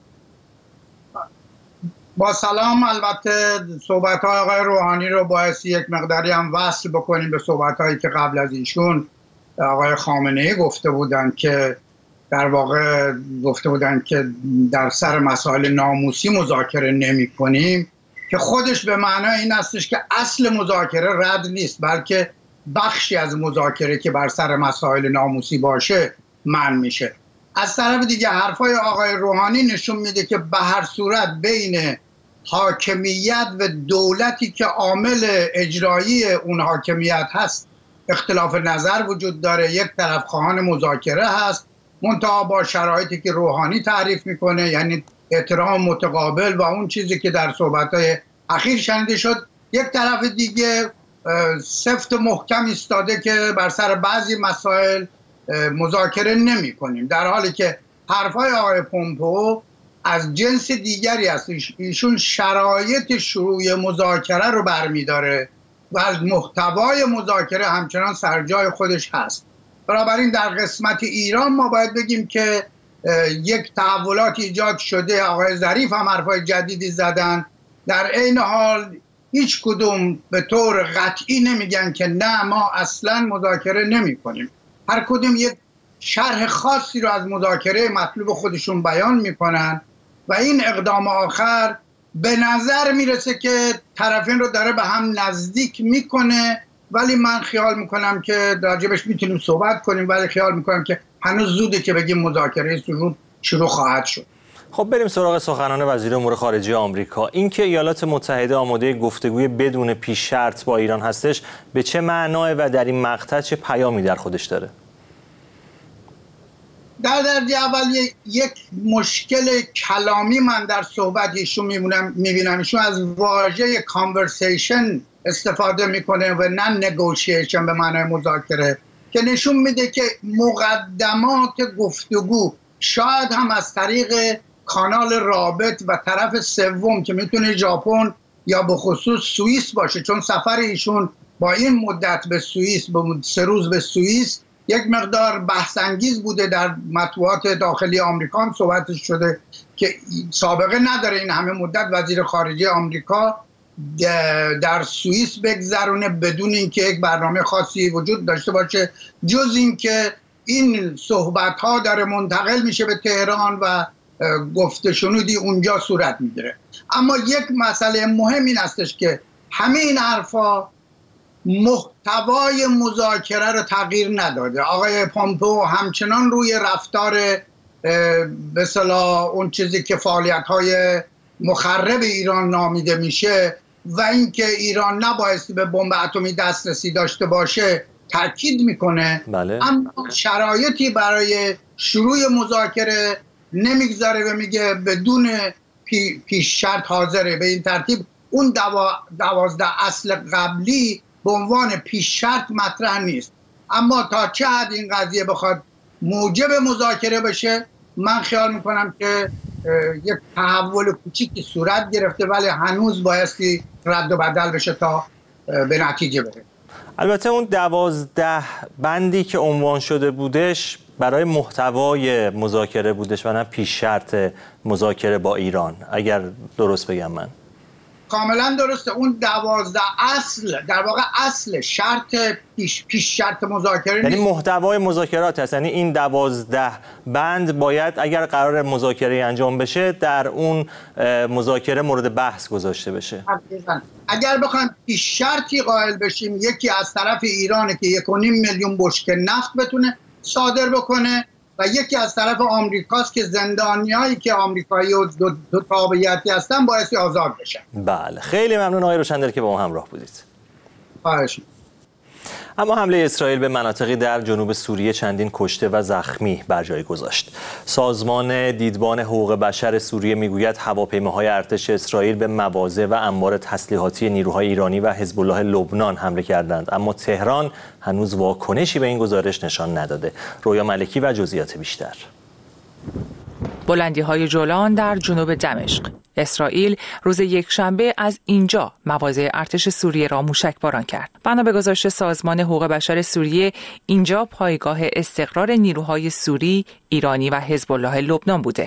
با سلام، البته صحبت‌های آقای روحانی رو بایستی یک مقداری هم وصل بکنیم به صحبت‌هایی که قبل از ایشون آقای خامنه‌ای گفته بودند که در واقع گفته بودند که در سر مسائل ناموسی مذاکره نمی‌کنیم، که خودش به معنای این هستش که اصل مذاکره رد نیست بلکه بخشی از مذاکره که بر سر مسائل ناموسی باشه منع میشه. از طرف دیگه حرفای آقای روحانی نشون میده که به هر صورت بین حاکمیت و دولتی که عامل اجرایی اون حاکمیت هست اختلاف نظر وجود داره. یک طرف خواهان مذاکره هست، منتها با شرایطی که روحانی تعریف میکنه، یعنی احترام متقابل و اون چیزی که در صحبت‌های اخیر شنیده شد. یک طرف دیگه سفت محکم ایستاده که بر سر بعضی مسائل مذاکره نمی کنیم، در حالی که حرفای آقای پومپئو از جنس دیگری است. ایشون شرایط شروع مذاکره رو برمی‌داره و از محتوای مذاکره همچنان سر جای خودش هست. بنابراین در قسمت ایران ما باید بگیم که یک تحولات ایجاد شده. آقای ظریف هم حرفای جدیدی زدن. در عین حال هیچ کدوم به طور قطعی نمیگن که نه ما اصلا مذاکره نمی کنیم. هر کدوم یک شرح خاصی رو از مذاکره مطلوب خودشون بیان میکنن و این اقدام آخر به نظر میرسه که طرفین رو داره به هم نزدیک میکنه، ولی من خیال میکنم که راجبش میتونیم صحبت کنیم، ولی خیال میکنم که هنوز زوده که بگیم مذاکره شروع شروع خواهد شد. خب بریم سراغ سخنان وزیر امور خارجه آمریکا. اینکه ایالات متحده آماده گفتگوی بدون پیش شرط با ایران هستش به چه معناه و در این مقطع چه پیامی در خودش داره؟ در درجه اول یک مشکل کلامی من در صحبت ایشون میبینم. ایشون از واژه کانورسیشن استفاده میکنه و نه نگوشیشن به معنای مذاکره، که نشون میده که مقدمات گفتگو شاید هم از طریق کانال رابط و طرف سوم که میتونه ژاپن یا به خصوص سوئیس باشه، چون سفر ایشون با این مدت به سوئیس، به سه روز به سوئیس، یک مقدار بحث انگیز بوده. در مطبوعات داخلی آمریکا هم صحبتش شده که سابقه نداره این همه مدت وزیر خارجه آمریکا در سوئیس بگذرونه بدون اینکه یک برنامه خاصی وجود داشته باشه، جز اینکه این صحبت ها داره منتقل میشه به تهران و گفته شنودی اونجا صورت میگیره. اما یک مسئله مهم این هستش که همه این حرفا محتوای مذاکره رو تغییر نداده. آقای پومپئو همچنان روی رفتار به اصطلاح اون چیزی که فعالیت‌های مخرب ایران نامیده میشه و اینکه ایران نبایستی به بمب اتمی دسترسی داشته باشه تاکید میکنه. بله. اما شرایطی برای شروع مذاکره نمیگذاره و میگه بدون پی، پیش شرط حاضره. به این ترتیب اون دوا، دوازده اصل قبلی به عنوان پیش شرط مطرح نیست. اما تا چه حد این قضیه بخواد موجب مذاکره بشه، من خیال میکنم که یک تحول کوچیکی صورت گرفته، ولی هنوز بایستی رد و بدل بشه تا به نتیجه بره. البته اون دوازده بندی که عنوان شده بودش برای محتوای مذاکره بودش و نه پیش شرط مذاکره با ایران، اگر درست بگم من. کاملا درسته. اون دوازده اصل در واقع اصل شرط پیش, پیش شرط مذاکره یعنی محتوای مذاکرات هست. یعنی این دوازده بند باید اگر قرار مذاکره انجام بشه در اون مذاکره مورد بحث گذاشته بشه. اگر بخوایم پیش شرطی قائل بشیم، یکی از طرف ایرانه که یک و نیم میلیون بشکه نفت بتونه صادر بکنه و یکی از طرف آمریکاست که زندانیایی که آمریکایی و دو, دو تابعیتی هستن بایستی آزاد بشن. بله، خیلی ممنون آقای روشندل که با ما همراه بودید. خواهش. اما حمله اسرائیل به مناطقی در جنوب سوریه چندین کشته و زخمی بر جای گذاشت. سازمان دیدبان حقوق بشر سوریه میگوید هواپیماهای ارتش اسرائیل به مواضع و انبار تسلیحاتی نیروهای ایرانی و حزب الله لبنان حمله کردند، اما تهران هنوز واکنشی به این گزارش نشان نداده. رویا ملکی و جزئیات بیشتر. بلندی‌های جولان در جنوب دمشق. اسرائیل روز یکشنبه از اینجا مواضع ارتش سوریه را موشکباران کرد. بنا به گزارش سازمان حقوق بشر سوریه، اینجا پایگاه استقرار نیروهای سوری، ایرانی و حزب الله لبنان بوده.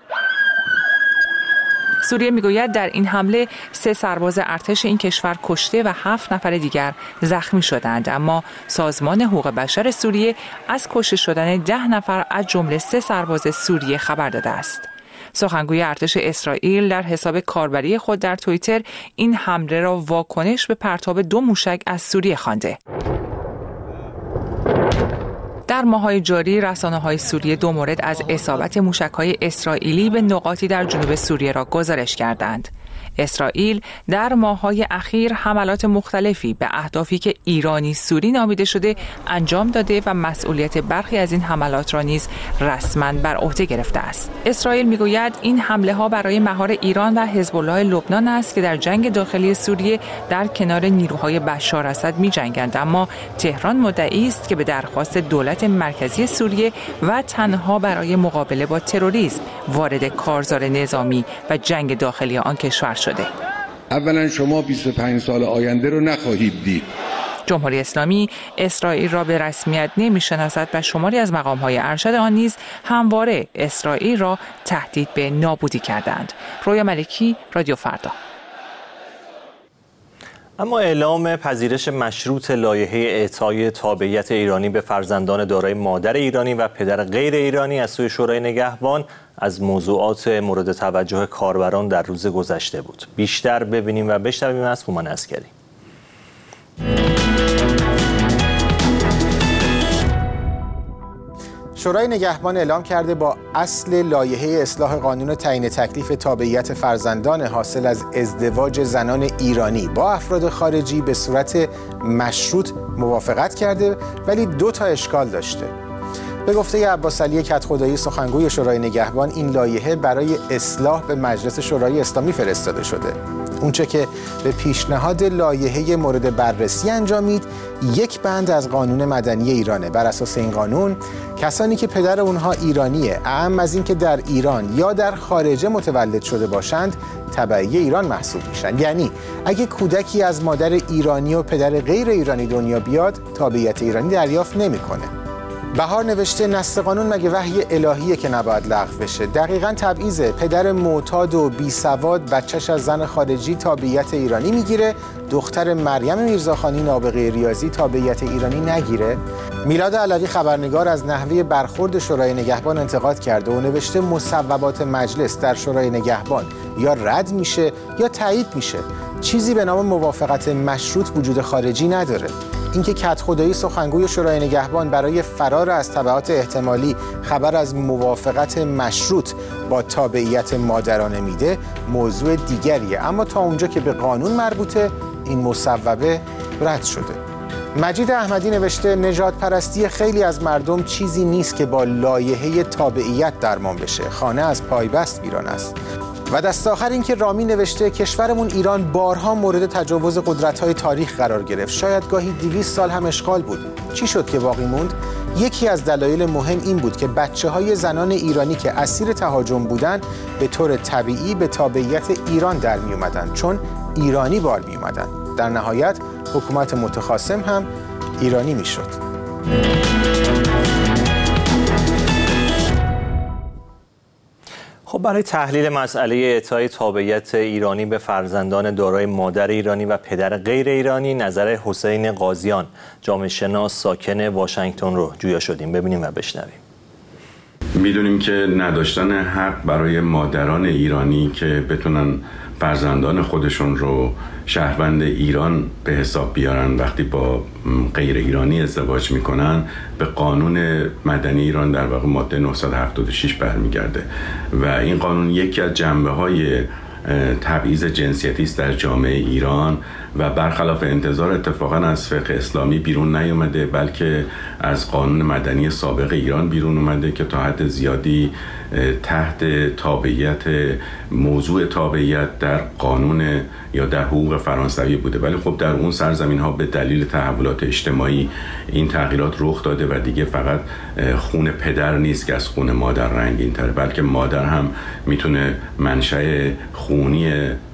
سوریه میگوید در این حمله سه سرباز ارتش این کشور کشته و هفت نفر دیگر زخمی شدند، اما سازمان حقوق بشر سوریه از کشته شدن ده نفر از جمله سه سرباز سوریه خبر داده است. سخنگوی ارتش اسرائیل در حساب کاربری خود در توییتر این حمله را واکنش به پرتاب دو موشک از سوریه خوانده. در ماه‌های جاری رسانه‌های سوریه دو مورد از اصابت موشک‌های اسرائیلی به نقاطی در جنوب سوریه را گزارش کردند. اسرائیل در ماه‌های اخیر حملات مختلفی به اهدافی که ایرانی سوری نامیده شده انجام داده و مسئولیت برخی از این حملات را نیز رسما بر عهده گرفته است. اسرائیل میگوید این حمله ها برای مهار ایران و حزب الله لبنان است که در جنگ داخلی سوریه در کنار نیروهای بشار اسد می‌جنگند، اما تهران مدعی است که به درخواست دولت مرکزی سوریه و تنها برای مقابله با تروریسم وارد کارزار نظامی و جنگ داخلی آن کشور شده. اولا شما بیست و پنج سال آینده رو نخواهید دید. جمهوری اسلامی اسرائیل را به رسمیت نمی‌شناسد و شماری از مقام‌های ارشد آن نیز همواره اسرائیل را تهدید به نابودی کردند. رویا ملکی، رادیو فردا. اما اعلام پذیرش مشروط لایحه اعطای تابعیت ایرانی به فرزندان دارای مادر ایرانی و پدر غیر ایرانی از سوی شورای نگهبان از موضوعات مورد توجه کاربران در روز گذشته بود. بیشتر ببینیم و بشنویم از هومان عسکری. شورای نگهبان اعلام کرده با اصل لایحه اصلاح قانون تعیین تکلیف تابعیت فرزندان حاصل از ازدواج زنان ایرانی با افراد خارجی به صورت مشروط موافقت کرده، ولی دو تا اشکال داشته. به گفته عباس علی کدخدایی سخنگوی شورای نگهبان، این لایحه برای اصلاح به مجلس شورای اسلامی فرستاده شده. اونچه که به پیشنهاد لایحه مورد بررسی انجامید یک بند از قانون مدنی ایرانه. بر اساس این قانون کسانی که پدر اونها ایرانیه، اعم از این که در ایران یا در خارجه متولد شده باشند، تبعی ایران محسوب میشن. یعنی اگه کودکی از مادر ایرانی و پدر غیر ایرانی دنیا بیاد، تابعیت ایرانی دریافت نمیکنه. بهار نوشته نص قانون مگه وحی الهیه که نباید لغو بشه؟ دقیقاً تبعیضه. پدر معتاد و بی سواد بچه‌ش از زن خارجی تابعیت ایرانی میگیره، دختر مریم میرزاخانی نابغه ریاضی تابعیت ایرانی نگیره. میلاد علوی خبرنگار از نحوه برخورد شورای نگهبان انتقاد کرده و نوشته مصوبات مجلس در شورای نگهبان یا رد میشه یا تایید میشه. چیزی به نام موافقت مشروط وجود خارجی نداره. اینکه کدخدایی سخنگوی شورای نگهبان برای فرار از تبعات احتمالی خبر از موافقت مشروط با تابعیت مادرانه میده موضوع دیگریه، اما تا اونجا که به قانون مربوطه این مصوبه رد شده. مجید احمدی نوشته نژاد پرستی خیلی از مردم چیزی نیست که با لایحه تابعیت درمان بشه. خانه از پایبست ویران است. و دست آخر این که رامی نوشته کشورمون ایران بارها مورد تجاوز قدرت‌های تاریخ قرار گرفت. شاید گاهی دویست سال هم اشغال بود. چی شد که باقی موند؟ یکی از دلایل مهم این بود که بچه‌های زنان ایرانی که اسیر تهاجم بودند به طور طبیعی به تابعیت ایران در می اومدن، چون ایرانی بار می اومدن. در نهایت حکومت متخاصم هم ایرانی می شد. خب برای تحلیل مسئله اعطای تابعیت ایرانی به فرزندان دارای مادر ایرانی و پدر غیر ایرانی نظر حسین قاضیان، جامعه شناس ساکن واشنگتن رو جویا شدیم. ببینیم و بشنویم. میدونیم که نداشتن حق برای مادران ایرانی که بتونن فرزندان خودشون رو شهروند ایران به حساب بیارن وقتی با غیر ایرانی ازدواج میکنن به قانون مدنی ایران در واقع ماده نهصد و هفتاد و شش برمیگرده و این قانون یکی از جنبه‌های تبعیض جنسیتی است در جامعه ایران و برخلاف انتظار اتفاقا از فقه اسلامی بیرون نیامده، بلکه از قانون مدنی سابق ایران بیرون اومده که تا حد زیادی تحت تابعیت موضوع تابعیت در قانون یا در حقوق فرانسوی بوده، ولی خب در اون سرزمین ها به دلیل تحولات اجتماعی این تغییرات رخ داده و دیگه فقط خون پدر نیست که از خون مادر رنگین تره، بلکه مادر هم میتونه منشأ خونی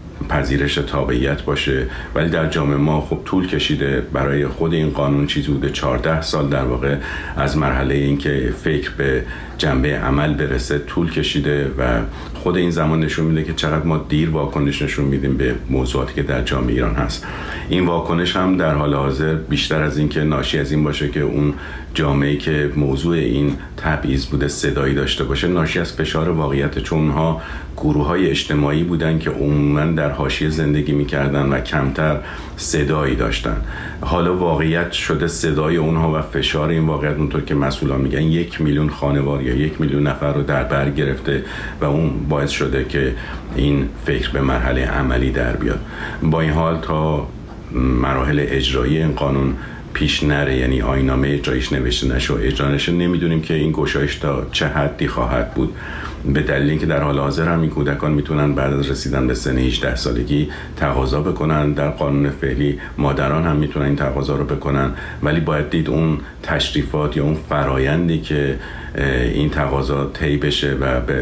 پذیرش تابعیت باشه. ولی در جامعه ما خب طول کشیده برای خود این قانون چیزی بوده چهارده سال در واقع از مرحله اینکه فکر به جنبه عمل برسه طول کشیده و خود این زمان نشون میده که چقدر ما دیر واکنش نشون میدیم به موضوعاتی که در جامعه ایران هست. این واکنش هم در حال حاضر بیشتر از این که ناشی از این باشه که اون جامعه‌ای که موضوع این تبعیض بوده صدایی داشته باشه، ناشی از فشار واقعیت، چون اونها گروه‌های اجتماعی بودن که عموماً در حاشیه زندگی می‌کردن و کمتر صدایی داشتن. حالا واقعیت شده صدای اونها و فشار این واقعیت اونطور که مسئولان میگن یک میلیون خانوار یا یک میلیون نفر رو در بر گرفته و اون باعث شده که این فکر به مرحله عملی در بیاد. با این حال تا مراحل اجرایی این قانون پیش نره، یعنی آیین‌نامه اجرایش نوشته نشه و اجرا نشه، نمیدونیم که این گشایش تا چه حدی خواهد بود، به دلیل اینکه در حال حاضر هم این کودکان میتونن بعد از رسیدن به سن هجده سالگی تقاضا بکنن. در قانون فعلی مادران هم میتونن این تقاضا رو بکنن، ولی باید دید اون تشریفات یا اون فرایندی که این تقاضا طی بشه و به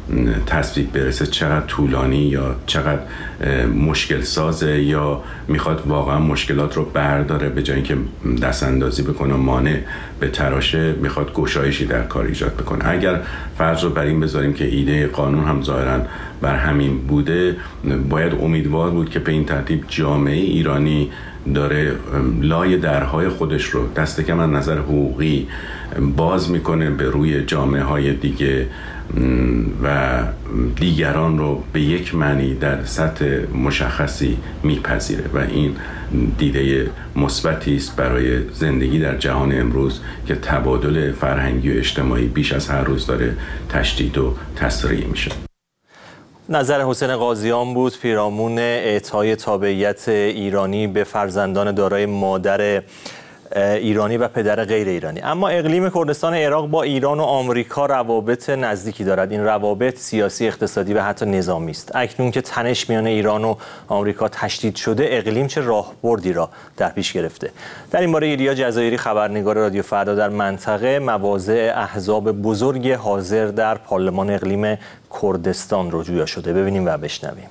تصویب برسه چقدر طولانی یا چقدر مشکل سازه، یا میخواد واقعا مشکلات رو برداره به جای اینکه دست اندازی بکنه مانع به تراشه، میخواد گشایشی در کار ایجاد بکنه. اگر فرض رو بر این بذاریم که ایده قانون هم ظاهرا بر همین بوده، باید امیدوار بود که به این ترتیب جامعه ایرانی داره لای درهای خودش رو دست کم از نظر حقوقی باز میکنه به روی جامعه های دیگه و دیگران رو به یک معنی در سطح مشخصی میپذیره و این دیده مثبتی است برای زندگی در جهان امروز که تبادل فرهنگی و اجتماعی بیش از هر روز داره تشدید و تسریع میشه. نظر حسین قاضیان بود، پیرامون اعطای تابعیت ایرانی به فرزندان دارای مادر ایرانی و پدر غیر ایرانی. اما اقلیم کردستان عراق با ایران و آمریکا روابط نزدیکی دارد. این روابط سیاسی، اقتصادی و حتی نظامی است. اکنون که تنش میان ایران و آمریکا تشدید شده، اقلیم چه راهبردی را در پیش گرفته؟ در این باره ایلیا جزایری، خبرنگار رادیو فردا در منطقه، مواضع احزاب بزرگ حاضر در پارلمان اقلیم کردستان رو جویا شده. ببینیم و بشنویم.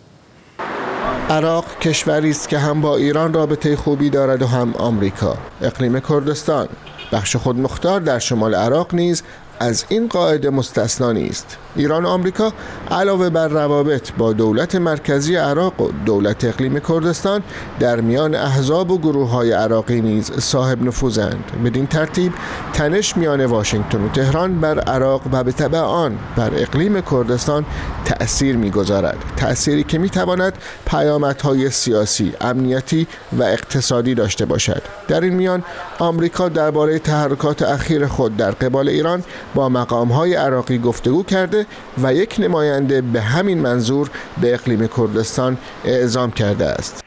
عراق کشوری است که هم با ایران رابطه خوبی دارد و هم آمریکا. اقلیم کردستان، بخش خودمختار در شمال عراق نیز از این قاعده مستثنا نیست. ایران و آمریکا علاوه بر روابط با دولت مرکزی عراق و دولت اقلیم کردستان در میان احزاب و گروه‌های عراقی نیز صاحب نفوذند. بدین ترتیب تنش میان واشنگتن و تهران بر عراق و به تبع آن بر اقلیم کردستان تأثیر می‌گذارد. تأثیری که می‌تواند پیامدهای سیاسی، امنیتی و اقتصادی داشته باشد. در این میان آمریکا درباره تحرکات اخیر خود در قبال ایران با مقام‌های عراقی گفتگو کرده و یک نماینده به همین منظور به اقلیم کردستان اعزام کرده است.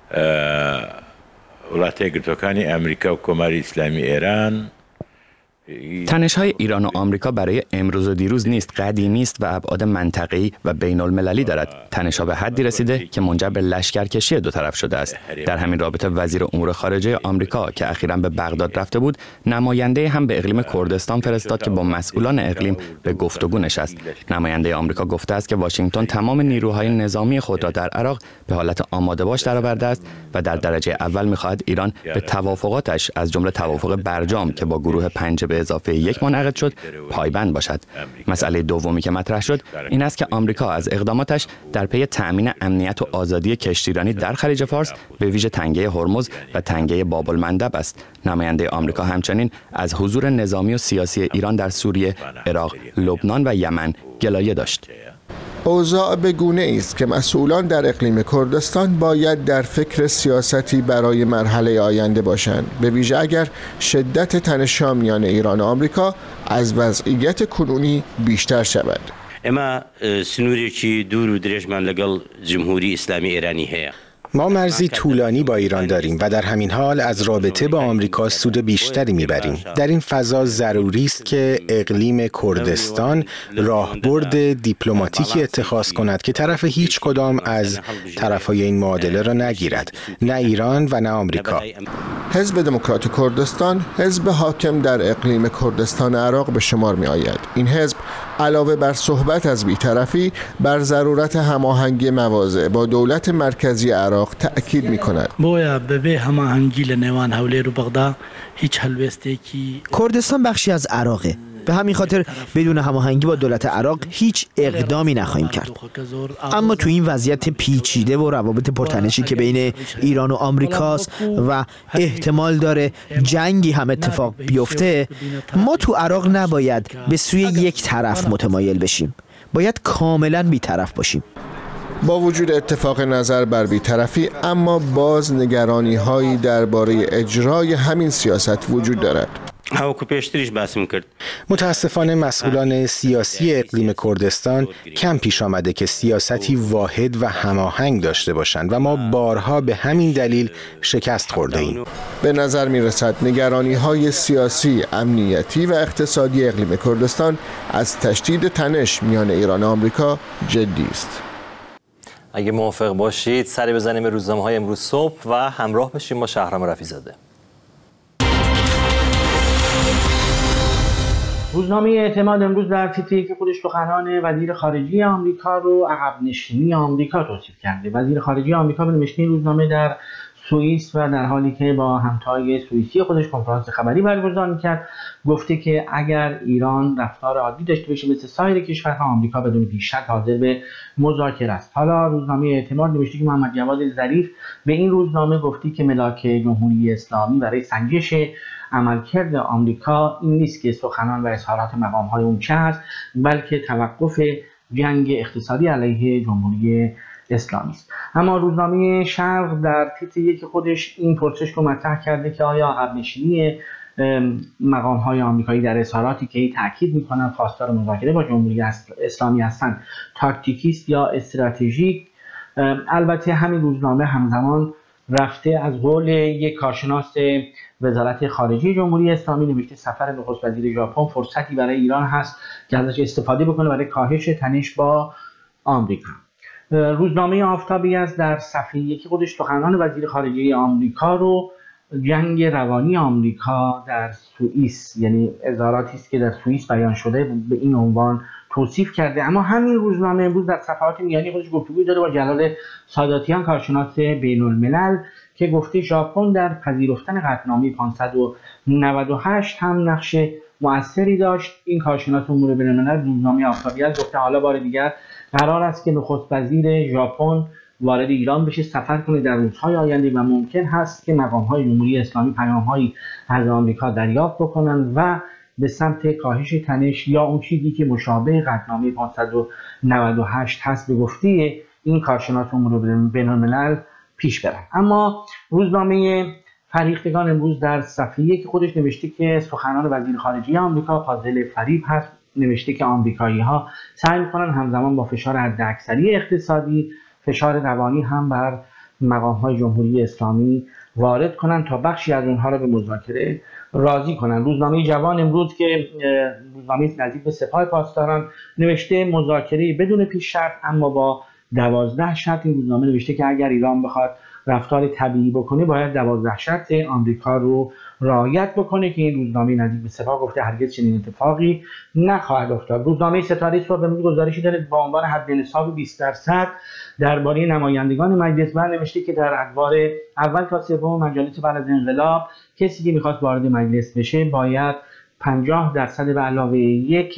ولایت گرتوکانی امریکا و کماری اسلامی ایران تنش‌های ایران و آمریکا برای امروز و دیروز نیست، قدیمی است و ابعاد منطقه‌ای و بین‌المللی دارد. تنش‌ها به حدی رسیده که منجر به لشکرکشی دو طرف شده است. در همین رابطه وزیر امور خارجه آمریکا که اخیراً به بغداد رفته بود، نماینده هم به اقلیم کردستان فرستاد که با مسئولان اقلیم به گفتگو نشست. نماینده آمریکا گفته است که واشنگتن تمام نیروهای نظامی خود را در عراق به حالت آماده باش درآورده است و در درجه اول می‌خواهد ایران به توافقاتش از جمله توافق برجام که با گروه پنج به اضافه یک منعقد شد پایبند باشد. مسئله دومی که مطرح شد این است که آمریکا از اقداماتش در پی تأمین امنیت و آزادی کشتیرانی در خلیج فارس به ویژه تنگه هرمز و تنگه باب المندب است. نماینده آمریکا همچنین از حضور نظامی و سیاسی ایران در سوریه، عراق، لبنان و یمن گلایه داشت. اوضاع به گونه است که مسئولان در اقلیم کردستان باید در فکر سیاستی برای مرحله آینده باشند، به ویژه اگر شدت تنش‌ها میان ایران و آمریکا از وضعیت کنونی بیشتر شود. اما سنوری که دور و درشمن لگل جمهوری اسلامی ایرانی هست. ما مرزی طولانی با ایران داریم و در همین حال از رابطه با آمریکا سود بیشتری میبریم. در این فضا ضروری است که اقلیم کردستان راهبرد دیپلماتیکی اتخاذ کند که طرف هیچ کدام از طرفهای این معادله را نگیرد، نه ایران و نه آمریکا. حزب دموکرات کردستان حزب حاکم در اقلیم کردستان عراق به شمار می آید. این حزب علاوه بر صحبت از بی‌طرفی بر ضرورت هماهنگی مواضع با دولت مرکزی عراق تأکید می کند. کردستان بخشی از عراقه. به همین خاطر بدون هماهنگی با دولت عراق هیچ اقدامی نخواهیم کرد. اما تو این وضعیت پیچیده و روابط پرتنشی که بین ایران و آمریکاست و احتمال داره جنگی هم اتفاق بیفته، ما تو عراق نباید به سوی یک طرف متمایل بشیم. باید کاملا بی‌طرف باشیم. با وجود اتفاق نظر بر بی‌طرفی، اما باز نگرانی هایی درباره اجرای همین سیاست وجود دارد. متاسفانه مسئولان سیاسی اقلیم کردستان کم پیش آمده که سیاستی واحد و هماهنگ داشته باشند و ما بارها به همین دلیل شکست خورده ایم. به نظر می رسد نگرانی های سیاسی، امنیتی و اقتصادی اقلیم کردستان از تشدید تنش میان ایران و آمریکا جدی است. اگه موافق باشید سری بزنیم به روزنامه‌های امروز صبح و همراه بشیم با شهرام رفیع‌زاده. روزنامه اعتماد امروز در تیتری که خودش سخنان وزیر خارجه آمریکا رو عقب نشینی آمریکا توصیف کرده. وزیر خارجه آمریکا به نوشته روزنامه در سوئیس و در حالی که با همتای سوئیسی خودش کنفرانس خبری برگزار می‌کرد گفته که اگر ایران رفتار عادی داشته باشه مثل سایر کشورها، آمریکا بدون پیش شک حاضر به مذاکره است. حالا روزنامه اعتماد نوشته که محمد جواد ظریف به این روزنامه گفتی که ملاک جمهوری اسلامی برای سنجش عملکرد آمریکا این نیست که سخنان و اظهارات مقام‌های اون چه است، بلکه توقف جنگ اقتصادی علیه جمهوری اسلامی است. اما روزنامه شرق در تیتر یک خودش این پرسش رو مطرح کرده که آیا عقب نشینی مقام‌های آمریکایی در اظهاراتی که تاکید می‌کنند خواستار مذاکره با جمهوری اسلامی هستند تاکتیکی است یا استراتژیک؟ البته همین روزنامه همزمان رفته از قول یک کارشناس وزارت خارجه جمهوری اسلامی نوشته سفر نخست وزیر ژاپن فرصتی برای ایران هست که ازش استفاده بکنه برای کاهش تنش با آمریکا. روزنامه آفتابی است در صفحه یکی خودش سخنان وزیر خارجه آمریکا رو جنگ روانی آمریکا در سوئیس، یعنی اظهاراتی است که در سوئیس بیان شده، به این عنوان توصیف کرده. اما همین روزنامه امروز در صفحات میانی خودش گفتگوی داره با جلال ساداتیان کارشناس بین الملل که گفته ژاپن در پذیرفتن قطعنامه پانصد و نود و هشت هم نقش مؤثری داشت. این کارشناس امور بین الملل روزنامه آفتابی است گفته حالا بار دیگر قرار است که نخست وزیر ژاپن وارد ایران بشه، سفر کنه در روزهای آینده و ممکن هست که مقام‌های جمهوری اسلامی پیام‌هایی از آمریکا دریافت بکنن و به سمت کاهش تنش یا اون چیزی که مشابه قطعنامه پانصد و نود و هشت هست به گفته این کارشناس امور بین‌الملل پیش برن. اما روزنامه فریختگان امروز در صفحه یک خودش نوشته که سخنان وزیر خارجه آمریکا پازل فریب هست. نوشته که آمریکایی‌ها سعی می‌کنن همزمان با فشار حداکثری اقتصادی فشار روانی هم بر مقام‌های جمهوری اسلامی وارد کنن تا بخشی از اونها را به مذاکره راضی کنن. روزنامه جوان امروز که روزنامه نزدیک به سپاه پاسداران نوشته مذاکره بدون پیش شرط اما با دوازده شرط. این روزنامه نوشته که اگر ایران بخواد رفتار طبیعی بکنه باید دوازده شرط آمریکا رو رعایت بکنه که این روزنامه نزدیک به سپاه گفته هرگز چنین اتفاقی نخواهد افتاد. روزنامه ستاره صبح امروز گزارشی داره با عنوان حد نصاب بیست درصد درباره نمایندگان مجلس نوشته که در ادوار اول تا سوم مجالس بعد از انقلاب کسی که میخواست وارد مجلس بشه باید پنجاه درصد به علاوه یک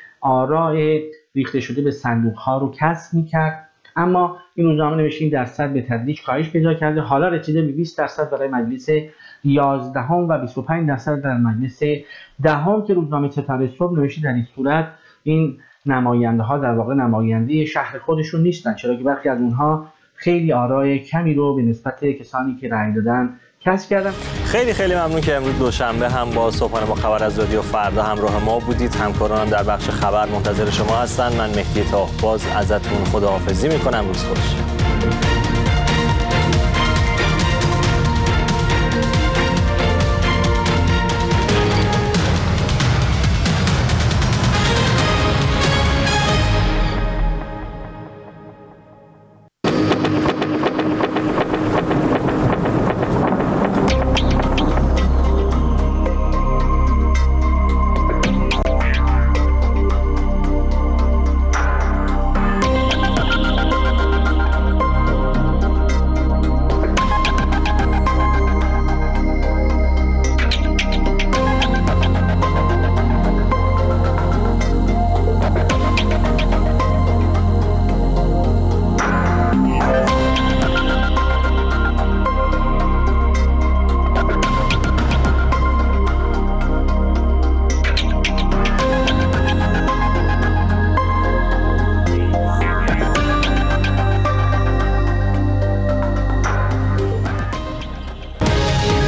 آراء ریخته شده به صندوق ها رو کسب میکرد. اما این روزنامه نوشته این درصد به تدریج کاهش پیدا کرده، حالا رسیده به بیست درصد برای مجلس یازدهم و بیست و پنج درصد در مجلس دهم که روزنامه ستاره صبح نوشته در این صورت این نماینده ها در واقع نماینده شهر خودشون نیستن، چرا که برخی از اونها خیلی آرای کمی رو به نسبت کسانی که رأی دادن کسب کردن. خیلی خیلی ممنون که امروز دوشنبه هم با صبحانه با خبر از رادیو فردا همراه ما بودید. همکارانم در بخش خبر منتظر شما هستن. من مهدی طاهباز ازتون خداحافظی میکنم. روز خوش.